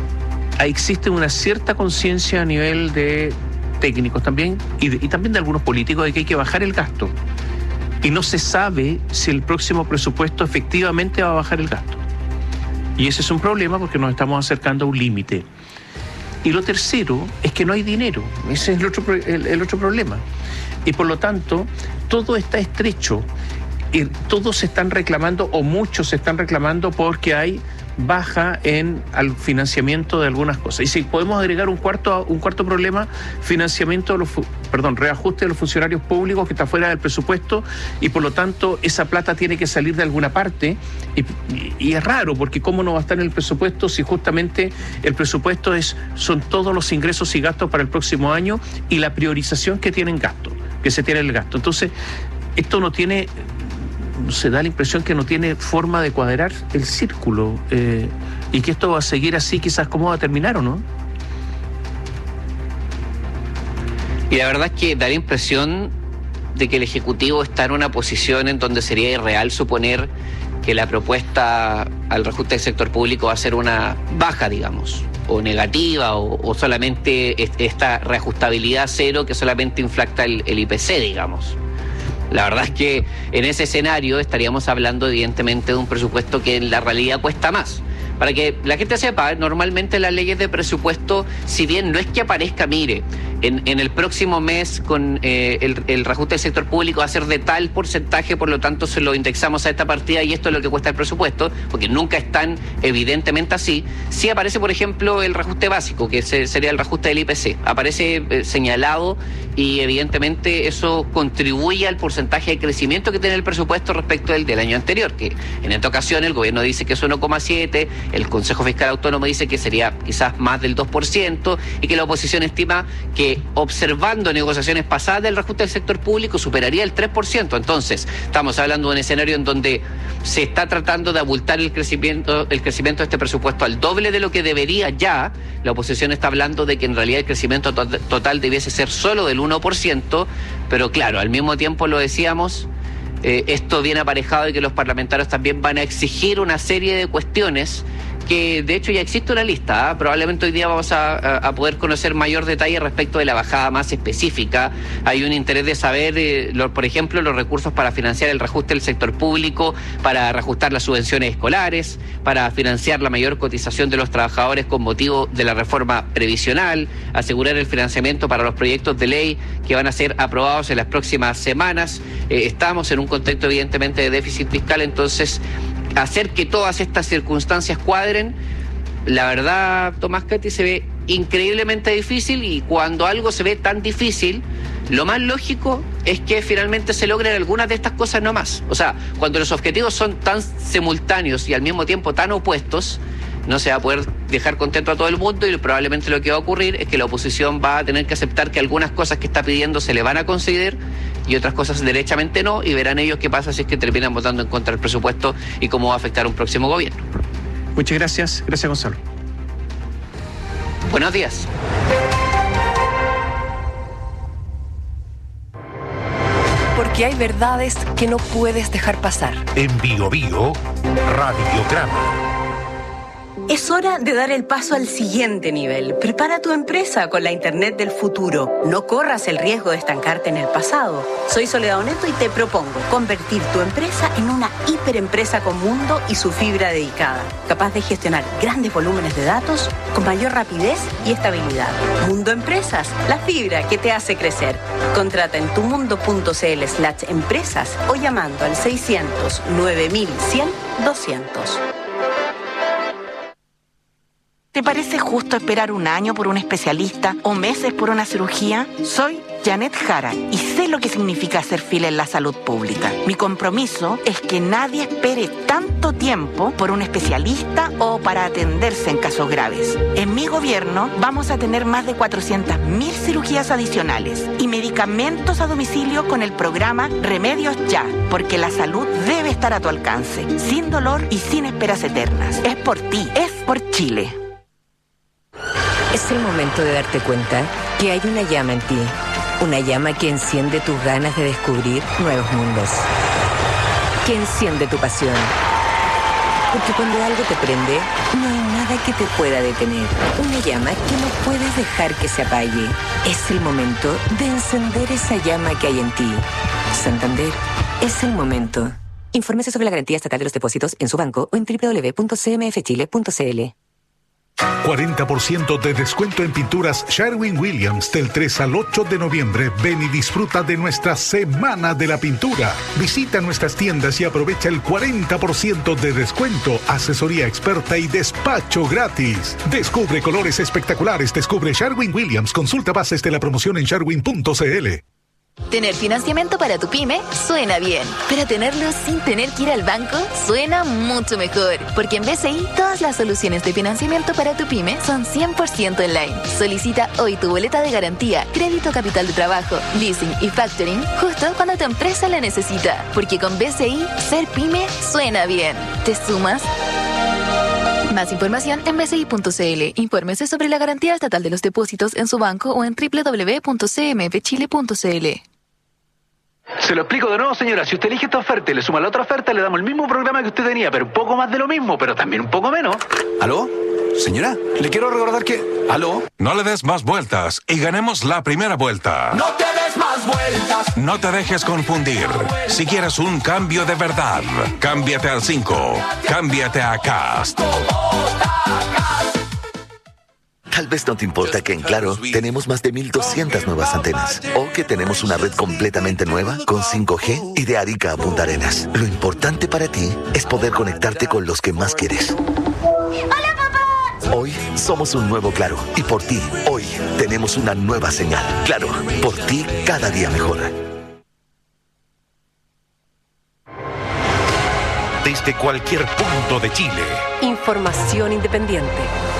existe una cierta conciencia a nivel de técnicos también y también de algunos políticos de que hay que bajar el gasto. Y no se sabe si el próximo presupuesto efectivamente va a bajar el gasto. Y ese es un problema porque nos estamos acercando a un límite. Y lo tercero es que no hay dinero. Ese es el otro problema. Y por lo tanto, todo está estrecho. Y todos se están reclamando, o muchos se están reclamando, porque hay baja en al financiamiento de algunas cosas. Y si podemos agregar un cuarto problema, financiamiento de reajuste de los funcionarios públicos, que está fuera del presupuesto, y por lo tanto esa plata tiene que salir de alguna parte, y es raro, porque cómo no va a estar en el presupuesto si justamente el presupuesto son todos los ingresos y gastos para el próximo año, y la priorización que se tiene el gasto. Entonces, esto se da la impresión que no tiene forma de cuadrar el círculo, y que esto va a seguir así, quizás cómo va a terminar, ¿o no? Y la verdad es que da la impresión de que el Ejecutivo está en una posición en donde sería irreal suponer que la propuesta al reajuste del sector público va a ser una baja, digamos, o negativa, o solamente esta reajustabilidad cero que solamente inflacta el IPC, digamos. La verdad es que en ese escenario estaríamos hablando evidentemente de un presupuesto que en la realidad cuesta más. Para que la gente sepa, normalmente las leyes de presupuesto, si bien no es que aparezca, mire, en el próximo mes con el reajuste del sector público va a ser de tal porcentaje, por lo tanto se lo indexamos a esta partida y esto es lo que cuesta el presupuesto, porque nunca es tan evidentemente así. Sí aparece, por ejemplo, el reajuste básico, que sería el reajuste del IPC. Aparece señalado y evidentemente eso contribuye al porcentaje de crecimiento que tiene el presupuesto respecto del año anterior, que en esta ocasión el gobierno dice que es 1,7%, el Consejo Fiscal Autónomo dice que sería quizás más del 2% y que la oposición estima que observando negociaciones pasadas del reajuste del sector público superaría el 3%. Entonces, estamos hablando de un escenario en donde se está tratando de abultar el crecimiento de este presupuesto al doble de lo que debería ya. La oposición está hablando de que en realidad el crecimiento total debiese ser solo del 1%, pero claro, al mismo tiempo lo decíamos, esto viene aparejado de que los parlamentarios también van a exigir una serie de cuestiones que de hecho ya existe una lista, probablemente hoy día vamos a poder conocer mayor detalle respecto de la bajada más específica. Hay un interés de saber, por ejemplo, los recursos para financiar el reajuste del sector público, para reajustar las subvenciones escolares, para financiar la mayor cotización de los trabajadores con motivo de la reforma previsional, asegurar el financiamiento para los proyectos de ley que van a ser aprobados en las próximas semanas. Estamos en un contexto evidentemente de déficit fiscal, entonces hacer que todas estas circunstancias cuadren, la verdad, Tomás Katy, se ve increíblemente difícil, y cuando algo se ve tan difícil, lo más lógico es que finalmente se logren algunas de estas cosas no más. O sea, cuando los objetivos son tan simultáneos y al mismo tiempo tan opuestos, no se va a poder dejar contento a todo el mundo, y probablemente lo que va a ocurrir es que la oposición va a tener que aceptar que algunas cosas que está pidiendo se le van a conceder y otras cosas derechamente no, y verán ellos qué pasa si es que terminan votando en contra del presupuesto y cómo va a afectar un próximo gobierno. Muchas gracias. Gracias, Gonzalo. Buenos días. Porque hay verdades que no puedes dejar pasar. En Bio Bio, Radiograma. Es hora de dar el paso al siguiente nivel. Prepara tu empresa con la Internet del futuro. No corras el riesgo de estancarte en el pasado. Soy Soledad Oneto y te propongo convertir tu empresa en una hiperempresa con mundo y su fibra dedicada, capaz de gestionar grandes volúmenes de datos con mayor rapidez y estabilidad. Mundo Empresas, la fibra que te hace crecer. Contrata en tumundo.cl/empresas o llamando al 600 9100 200. ¿Te parece justo esperar un año por un especialista o meses por una cirugía? Soy Janet Jara y sé lo que significa hacer fila en la salud pública. Mi compromiso es que nadie espere tanto tiempo por un especialista o para atenderse en casos graves. En mi gobierno vamos a tener más de 400.000 cirugías adicionales y medicamentos a domicilio con el programa Remedios Ya, porque la salud debe estar a tu alcance, sin dolor y sin esperas eternas. Es por ti, es por Chile. Es el momento de darte cuenta que hay una llama en ti. Una llama que enciende tus ganas de descubrir nuevos mundos. Que enciende tu pasión. Porque cuando algo te prende, no hay nada que te pueda detener. Una llama que no puedes dejar que se apague. Es el momento de encender esa llama que hay en ti. Santander, es el momento. Infórmese sobre la garantía estatal de los depósitos en su banco o en www.cmfchile.cl. 40% de descuento en pinturas Sherwin-Williams del 3 al 8 de noviembre. Ven y disfruta de nuestra Semana de la Pintura. Visita nuestras tiendas y aprovecha el 40% de descuento, asesoría experta y despacho gratis. Descubre colores espectaculares, descubre Sherwin-Williams. Consulta bases de la promoción en sherwin.cl. Tener financiamiento para tu pyme suena bien, pero tenerlo sin tener que ir al banco suena mucho mejor, porque en BCI todas las soluciones de financiamiento para tu pyme son 100% online. Solicita hoy tu boleta de garantía, crédito capital de trabajo, leasing y factoring justo cuando tu empresa la necesita, porque con BCI ser pyme suena bien. ¿Te sumas? Más información en bci.cl. Infórmese sobre la garantía estatal de los depósitos en su banco o en www.cmfchile.cl. Se lo explico de nuevo, señora. Si usted elige esta oferta y le suma la otra oferta, le damos el mismo programa que usted tenía, pero un poco más de lo mismo, pero también un poco menos. ¿Aló? Señora, le quiero recordar que... ¿Aló? No le des más vueltas y ganemos la primera vuelta. ¡No te des más vueltas! No te dejes confundir. Si quieres un cambio de verdad, cámbiate al 5. Cámbiate a Cast. Tal vez no te importa que en Claro tenemos más de 1,200 nuevas antenas o que tenemos una red completamente nueva con 5G y de Arica a Punta Arenas. Lo importante para ti es poder conectarte con los que más quieres. ¡Hola, papá! Hoy somos un nuevo Claro y por ti, hoy tenemos una nueva señal. Claro, por ti cada día mejor. Desde cualquier punto de Chile. Información independiente.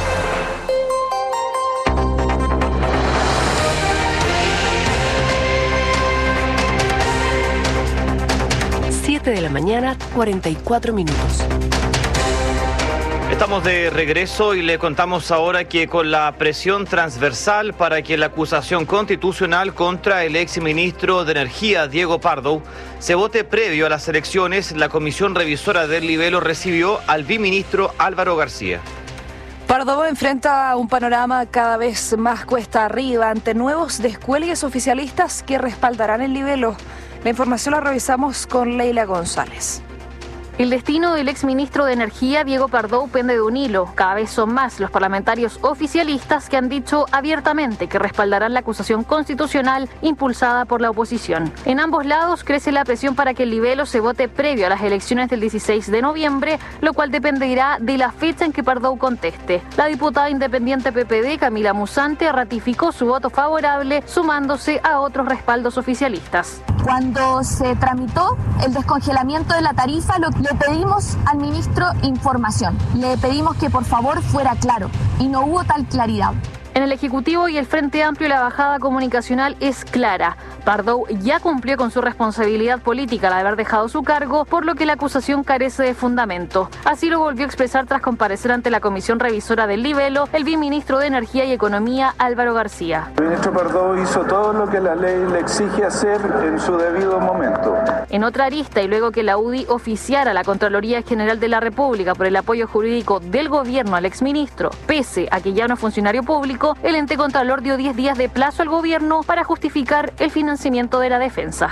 7 de la mañana, 44 minutos. Estamos de regreso y le contamos ahora que con la presión transversal para que la acusación constitucional contra el exministro de Energía, Diego Pardo, se vote previo a las elecciones, la comisión revisora del libelo recibió al biministro Álvaro García. Pardo enfrenta un panorama cada vez más cuesta arriba ante nuevos descuelgues oficialistas que respaldarán el libelo. La información la revisamos con Leila González. El destino del exministro de Energía, Diego Pardo, pende de un hilo. Cada vez son más los parlamentarios oficialistas que han dicho abiertamente que respaldarán la acusación constitucional impulsada por la oposición. En ambos lados crece la presión para que el libelo se vote previo a las elecciones del 16 de noviembre, lo cual dependerá de la fecha en que Pardo conteste. La diputada independiente PPD, Camila Musante, ratificó su voto favorable, sumándose a otros respaldos oficialistas. Cuando se tramitó el descongelamiento de la tarifa, le pedimos al ministro información. Le pedimos que por favor fuera claro y no hubo tal claridad. En el Ejecutivo y el Frente Amplio la bajada comunicacional es clara. Pardo ya cumplió con su responsabilidad política al haber dejado su cargo, por lo que la acusación carece de fundamento. Así lo volvió a expresar tras comparecer ante la comisión revisora del libelo el biministro de Energía y Economía, Álvaro García. El ministro Pardo hizo todo lo que la ley le exige hacer en su debido momento. En otra arista, y luego que la UDI oficiara a la Contraloría General de la República por el apoyo jurídico del gobierno al exministro, pese a que ya no es funcionario público, el ente contralor dio 10 días de plazo al gobierno para justificar el financiamiento de la defensa.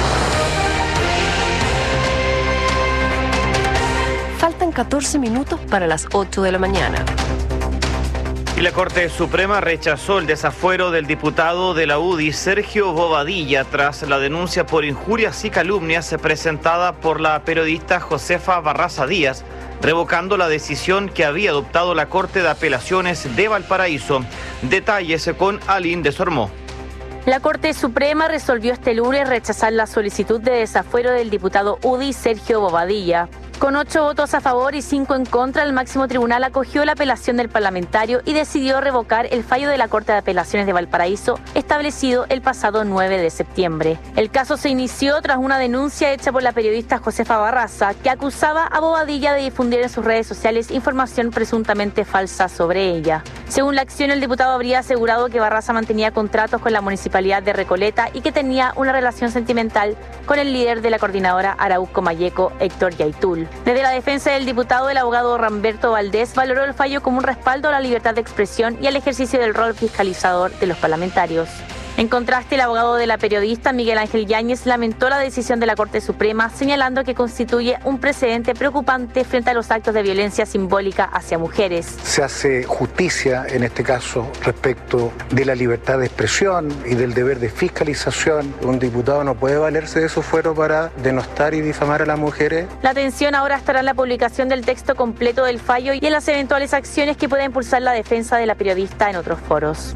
Faltan 14 minutos para las 8 de la mañana. Y la Corte Suprema rechazó el desafuero del diputado de la UDI, Sergio Bobadilla, tras la denuncia por injurias y calumnias presentada por la periodista Josefa Barraza Díaz, revocando la decisión que había adoptado la Corte de Apelaciones de Valparaíso. Detalles con Aline Desormó. La Corte Suprema resolvió este lunes rechazar la solicitud de desafuero del diputado UDI Sergio Bobadilla. Con 8 votos a favor y 5 en contra, el máximo tribunal acogió la apelación del parlamentario y decidió revocar el fallo de la Corte de Apelaciones de Valparaíso establecido el pasado 9 de septiembre. El caso se inició tras una denuncia hecha por la periodista Josefa Barraza, que acusaba a Bobadilla de difundir en sus redes sociales información presuntamente falsa sobre ella. Según la acción, el diputado habría asegurado que Barraza mantenía contratos con la municipalidad de Recoleta y que tenía una relación sentimental con el líder de la coordinadora Arauco Mayeco, Héctor Yaitul. Desde la defensa del diputado, el abogado Ramberto Valdés valoró el fallo como un respaldo a la libertad de expresión y al ejercicio del rol fiscalizador de los parlamentarios. En contraste, el abogado de la periodista, Miguel Ángel Yáñez, lamentó la decisión de la Corte Suprema, señalando que constituye un precedente preocupante frente a los actos de violencia simbólica hacia mujeres. Se hace justicia, en este caso, respecto de la libertad de expresión y del deber de fiscalización. Un diputado no puede valerse de su fuero para denostar y difamar a las mujeres. La atención ahora estará en la publicación del texto completo del fallo y en las eventuales acciones que pueda impulsar la defensa de la periodista en otros foros.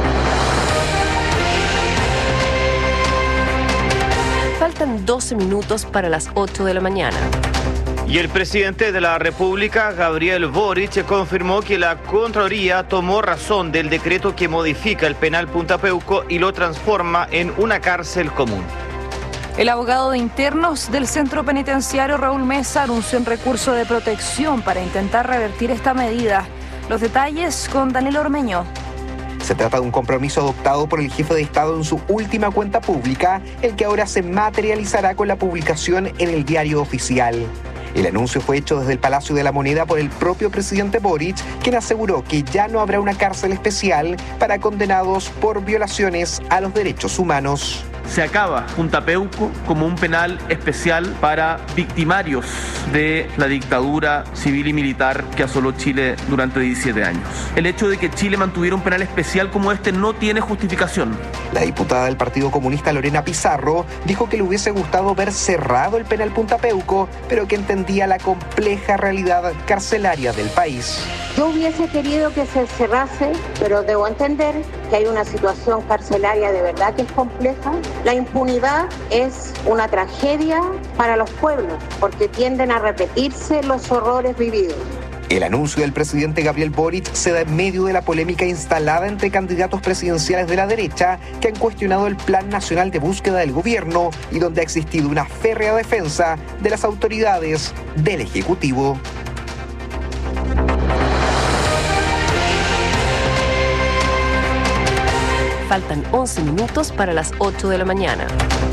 Faltan 12 minutos para las 8 de la mañana. Y el presidente de la República, Gabriel Boric, confirmó que la Contraloría tomó razón del decreto que modifica el penal Punta Peuco y lo transforma en una cárcel común. El abogado de internos del centro penitenciario Raúl Mesa anunció un recurso de protección para intentar revertir esta medida. Los detalles con Daniel Ormeño. Se trata de un compromiso adoptado por el jefe de Estado en su última cuenta pública, el que ahora se materializará con la publicación en el Diario Oficial. El anuncio fue hecho desde el Palacio de la Moneda por el propio presidente Boric, quien aseguró que ya no habrá una cárcel especial para condenados por violaciones a los derechos humanos. Se acaba Punta Peuco como un penal especial para victimarios de la dictadura civil y militar que asoló Chile durante 17 años. El hecho de que Chile mantuviera un penal especial como este no tiene justificación. La diputada del Partido Comunista Lorena Pizarro dijo que le hubiese gustado ver cerrado el penal Punta Peuco, pero que entendía la compleja realidad carcelaria del país. Yo hubiese querido que se cerrase, pero debo entender que hay una situación carcelaria de verdad que es compleja. La impunidad es una tragedia para los pueblos, porque tienden a repetirse los horrores vividos. El anuncio del presidente Gabriel Boric se da en medio de la polémica instalada entre candidatos presidenciales de la derecha que han cuestionado el Plan Nacional de Búsqueda del gobierno y donde ha existido una férrea defensa de las autoridades del Ejecutivo. Faltan 11 minutos para las 8 de la mañana.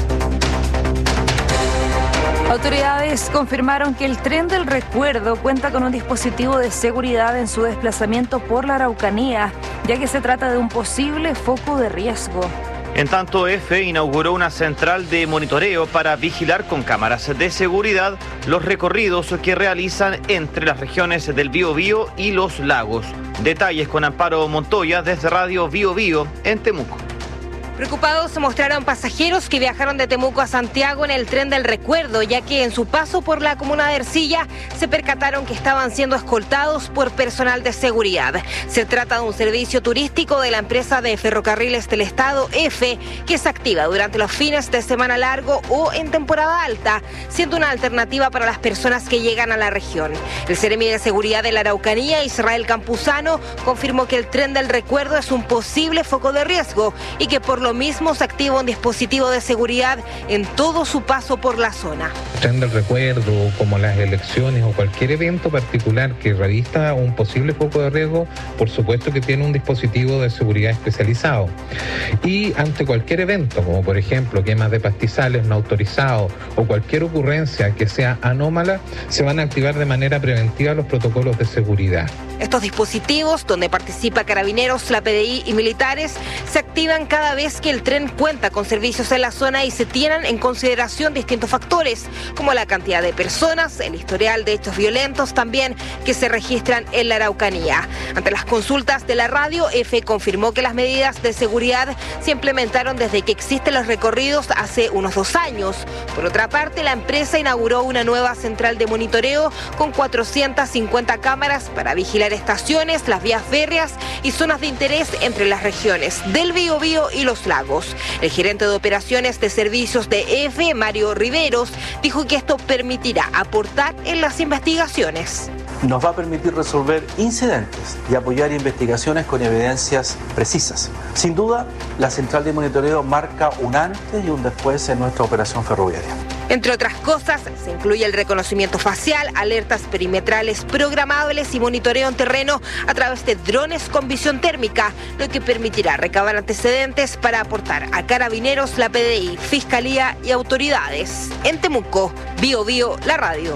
Autoridades confirmaron que el tren del recuerdo cuenta con un dispositivo de seguridad en su desplazamiento por la Araucanía, ya que se trata de un posible foco de riesgo. En tanto, EFE inauguró una central de monitoreo para vigilar con cámaras de seguridad los recorridos que realizan entre las regiones del Biobío y los lagos. Detalles con Amparo Montoya desde Radio Biobío en Temuco. Preocupados se mostraron pasajeros que viajaron de Temuco a Santiago en el tren del recuerdo, ya que en su paso por la comuna de Ercilla se percataron que estaban siendo escoltados por personal de seguridad. Se trata de un servicio turístico de la empresa de ferrocarriles del Estado, EFE, que se activa durante los fines de semana largo o en temporada alta, siendo una alternativa para las personas que llegan a la región. El Seremi de Seguridad de la Araucanía, Israel Campuzano, confirmó que el tren del recuerdo es un posible foco de riesgo y que por lo mismo se activa un dispositivo de seguridad en todo su paso por la zona. El tren del recuerdo, como las elecciones o cualquier evento particular que revista un posible foco de riesgo, por supuesto que tiene un dispositivo de seguridad especializado. Y ante cualquier evento, como por ejemplo quemas de pastizales no autorizados o cualquier ocurrencia que sea anómala, se van a activar de manera preventiva los protocolos de seguridad. Estos dispositivos, donde participa Carabineros, la PDI y militares, se activan cada vez que el tren cuenta con servicios en la zona y se tienen en consideración distintos factores, como la cantidad de personas, el historial de hechos violentos también que se registran en la Araucanía. Ante las consultas de la radio, EFE confirmó que las medidas de seguridad se implementaron desde que existen los recorridos hace unos 2 años. Por otra parte, la empresa inauguró una nueva central de monitoreo con 450 cámaras para vigilar estaciones, las vías férreas y zonas de interés entre las regiones del Biobío y los lagos. El gerente de operaciones de servicios de EFE, Mario Riveros, dijo que esto permitirá aportar en las investigaciones. Nos va a permitir resolver incidentes y apoyar investigaciones con evidencias precisas. Sin duda, la central de monitoreo marca un antes y un después en nuestra operación ferroviaria. Entre otras cosas, se incluye el reconocimiento facial, alertas perimetrales programables y monitoreo en terreno a través de drones con visión térmica, lo que permitirá recabar antecedentes para aportar a Carabineros, la PDI, Fiscalía y autoridades. En Temuco, Biobío, la radio.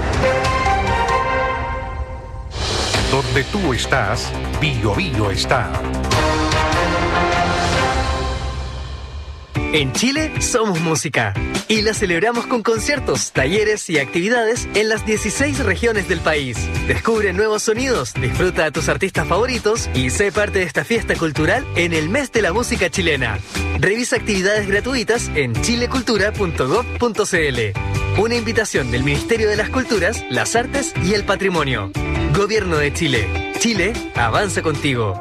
Donde tú estás, Biobío está. En Chile somos música y la celebramos con conciertos, talleres y actividades en las 16 regiones del país. Descubre nuevos sonidos, disfruta a tus artistas favoritos y sé parte de esta fiesta cultural en el mes de la música chilena. Revisa actividades gratuitas en chilecultura.gov.cl. Una invitación del Ministerio de las Culturas, las Artes y el Patrimonio. Gobierno de Chile. Chile avanza contigo.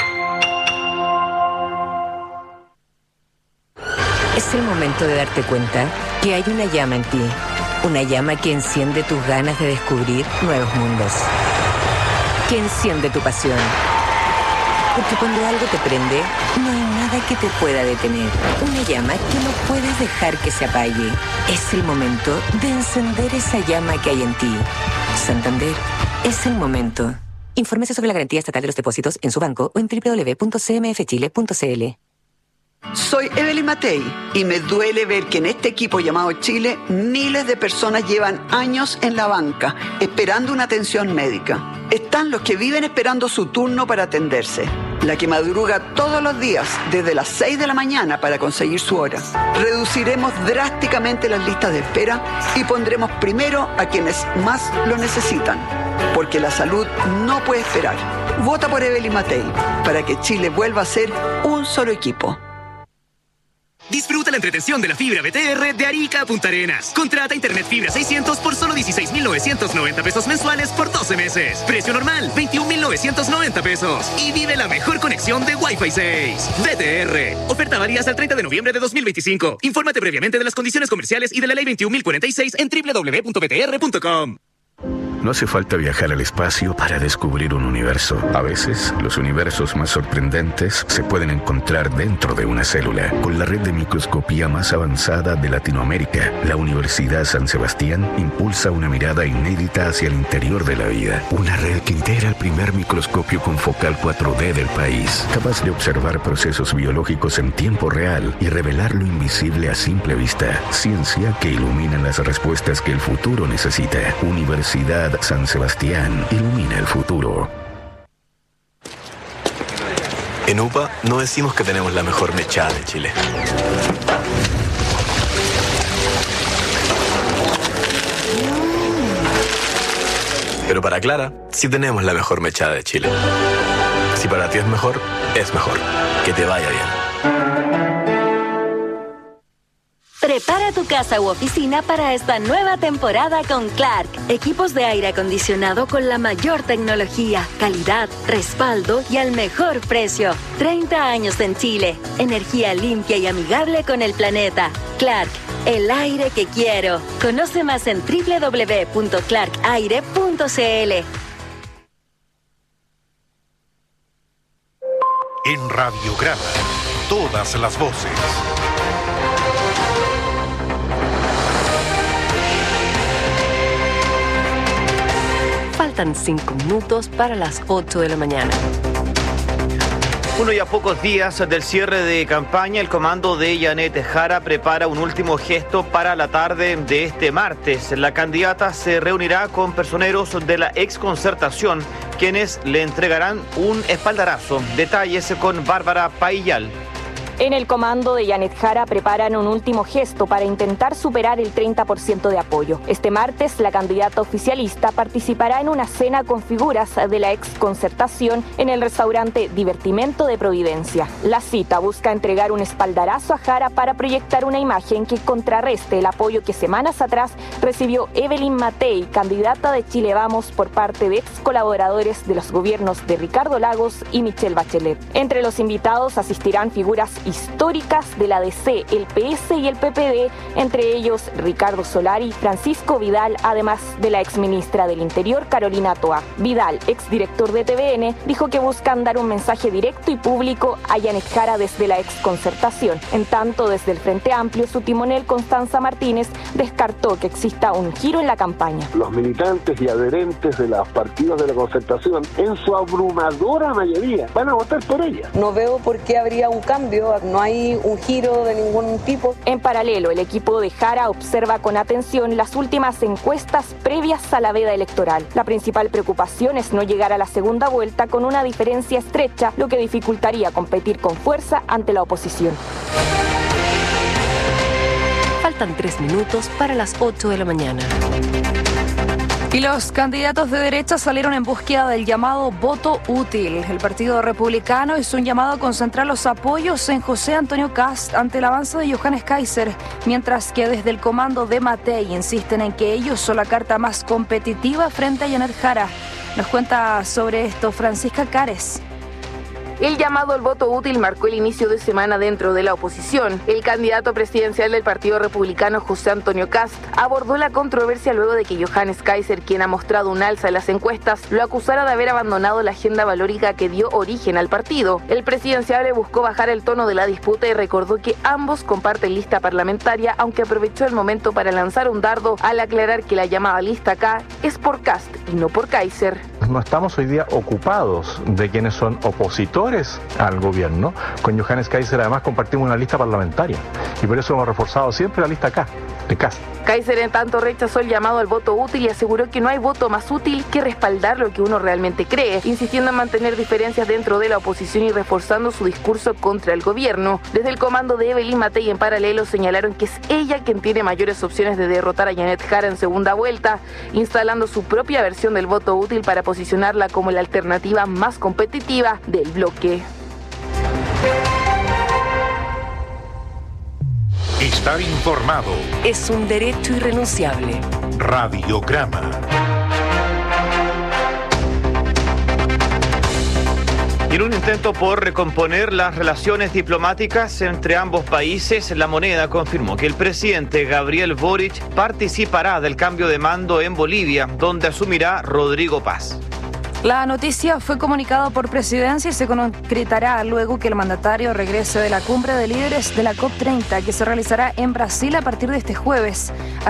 Es el momento de darte cuenta que hay una llama en ti, una llama que enciende tus ganas de descubrir nuevos mundos, que enciende tu pasión, Porque cuando algo te prende, no hay nada que te pueda detener. Una llama que no puedes dejar que se apague. Es el momento de encender esa llama que hay en ti. Santander, es el momento. Infórmese sobre la garantía estatal de los depósitos en su banco o en www.cmfchile.cl. Soy Evelyn Matei y me duele ver que en este equipo llamado Chile miles de personas llevan años en la banca esperando una atención médica. Están los que viven esperando su turno para atenderse, la que madruga todos los días desde las 6 de la mañana para conseguir su hora. Reduciremos drásticamente las listas de espera y pondremos primero a quienes más lo necesitan, porque la salud no puede esperar. Vota por Evelyn Matei para que Chile vuelva a ser un solo equipo. Disfruta la entretención de la fibra BTR de Arica a Punta Arenas. Contrata internet fibra 600 por solo 16,990 pesos mensuales por 12 meses. Precio normal, 21,990 pesos. Y vive la mejor conexión de Wi-Fi 6. BTR. Oferta válida hasta el 30 de noviembre de 2025. Infórmate previamente de las condiciones comerciales y de la ley 21.046 en www.btr.com. No hace falta viajar al espacio para descubrir un universo. A veces, los universos más sorprendentes se pueden encontrar dentro de una célula. Con la red de microscopía más avanzada de Latinoamérica, la Universidad San Sebastián impulsa una mirada inédita hacia el interior de la vida. Una red que integra el primer microscopio con focal 4D del país, capaz de observar procesos biológicos en tiempo real y revelar lo invisible a simple vista. Ciencia que ilumina las respuestas que el futuro necesita. Universidad San Sebastián ilumina el futuro. En UPA no decimos que tenemos la mejor mechada de Chile. Pero para Clara, sí tenemos la mejor mechada de Chile. Si para ti es mejor. Que te vaya bien. Prepara tu casa u oficina para esta nueva temporada con Clark. Equipos de aire acondicionado con la mayor tecnología, calidad, respaldo y al mejor precio. 30 años en Chile. Energía limpia y amigable con el planeta. Clark, el aire que quiero. Conoce más en www.clarkaire.cl. En Radiograma, todas las voces. Faltan 5 minutos para las 8 de la mañana. Y a pocos días del cierre de campaña, el comando de Janet Jara prepara un último gesto para la tarde de este martes. La candidata se reunirá con personeros de la exconcertación, quienes le entregarán un espaldarazo. Detalles con Bárbara Paillal. En el comando de Janet Jara preparan un último gesto para intentar superar el 30% de apoyo. Este martes, la candidata oficialista participará en una cena con figuras de la exconcertación en el restaurante Divertimento de Providencia. La cita busca entregar un espaldarazo a Jara para proyectar una imagen que contrarreste el apoyo que semanas atrás recibió Evelyn Matei, candidata de Chile Vamos, por parte de ex colaboradores de los gobiernos de Ricardo Lagos y Michelle Bachelet. Entre los invitados asistirán figuras históricas de la DC, el PS y el PPD, entre ellos Ricardo Solari, Francisco Vidal, además de la exministra del Interior, Carolina Toa. Vidal, exdirector de TVN, dijo que buscan dar un mensaje directo y público a Janet Jara desde la exconcertación. En tanto, desde el Frente Amplio, su timonel Constanza Martínez descartó que exista un giro en la campaña. Los militantes y adherentes de los partidos de la concertación, en su abrumadora mayoría, van a votar por ella. No veo por qué habría un cambio. No hay un giro de ningún tipo. En paralelo, el equipo de Jara observa con atención las últimas encuestas previas a la veda electoral. La principal preocupación es no llegar a la segunda vuelta con una diferencia estrecha, lo que dificultaría competir con fuerza ante la oposición. Faltan 3 minutos para las 8 de la mañana. Y los candidatos de derecha salieron en búsqueda del llamado voto útil. El Partido Republicano hizo un llamado a concentrar los apoyos en José Antonio Kast ante el avance de Johannes Kaiser, mientras que desde el comando de Matei insisten en que ellos son la carta más competitiva frente a Janet Jara. Nos cuenta sobre esto Francisca Cares. El llamado al voto útil marcó el inicio de semana dentro de la oposición. El candidato presidencial del Partido Republicano, José Antonio Kast, abordó la controversia luego de que Johannes Kaiser, quien ha mostrado un alza en las encuestas, lo acusara de haber abandonado la agenda valórica que dio origen al partido. El presidenciable buscó bajar el tono de la disputa y recordó que ambos comparten lista parlamentaria, aunque aprovechó el momento para lanzar un dardo al aclarar que la llamada lista K es por Kast y no por Kaiser. No estamos hoy día ocupados de quienes son opositores al gobierno. Con Johannes Kaiser además compartimos una lista parlamentaria y por eso hemos reforzado siempre la lista K, de Kast. Kaiser en tanto rechazó el llamado al voto útil y aseguró que no hay voto más útil que respaldar lo que uno realmente cree, insistiendo en mantener diferencias dentro de la oposición y reforzando su discurso contra el gobierno. Desde el comando de Evelyn Matei en paralelo señalaron que es ella quien tiene mayores opciones de derrotar a Janet Jara en segunda vuelta, instalando su propia versión del voto útil para posicionarla como la alternativa más competitiva del bloque. Estar informado es un derecho irrenunciable. Radiograma. Y en un intento por recomponer las relaciones diplomáticas entre ambos países, La Moneda confirmó que el presidente Gabriel Boric participará del cambio de mando en Bolivia, donde asumirá Rodrigo Paz. La noticia fue comunicada por Presidencia y se concretará luego que el mandatario regrese de la cumbre de líderes de la COP30 que se realizará en Brasil a partir de este jueves.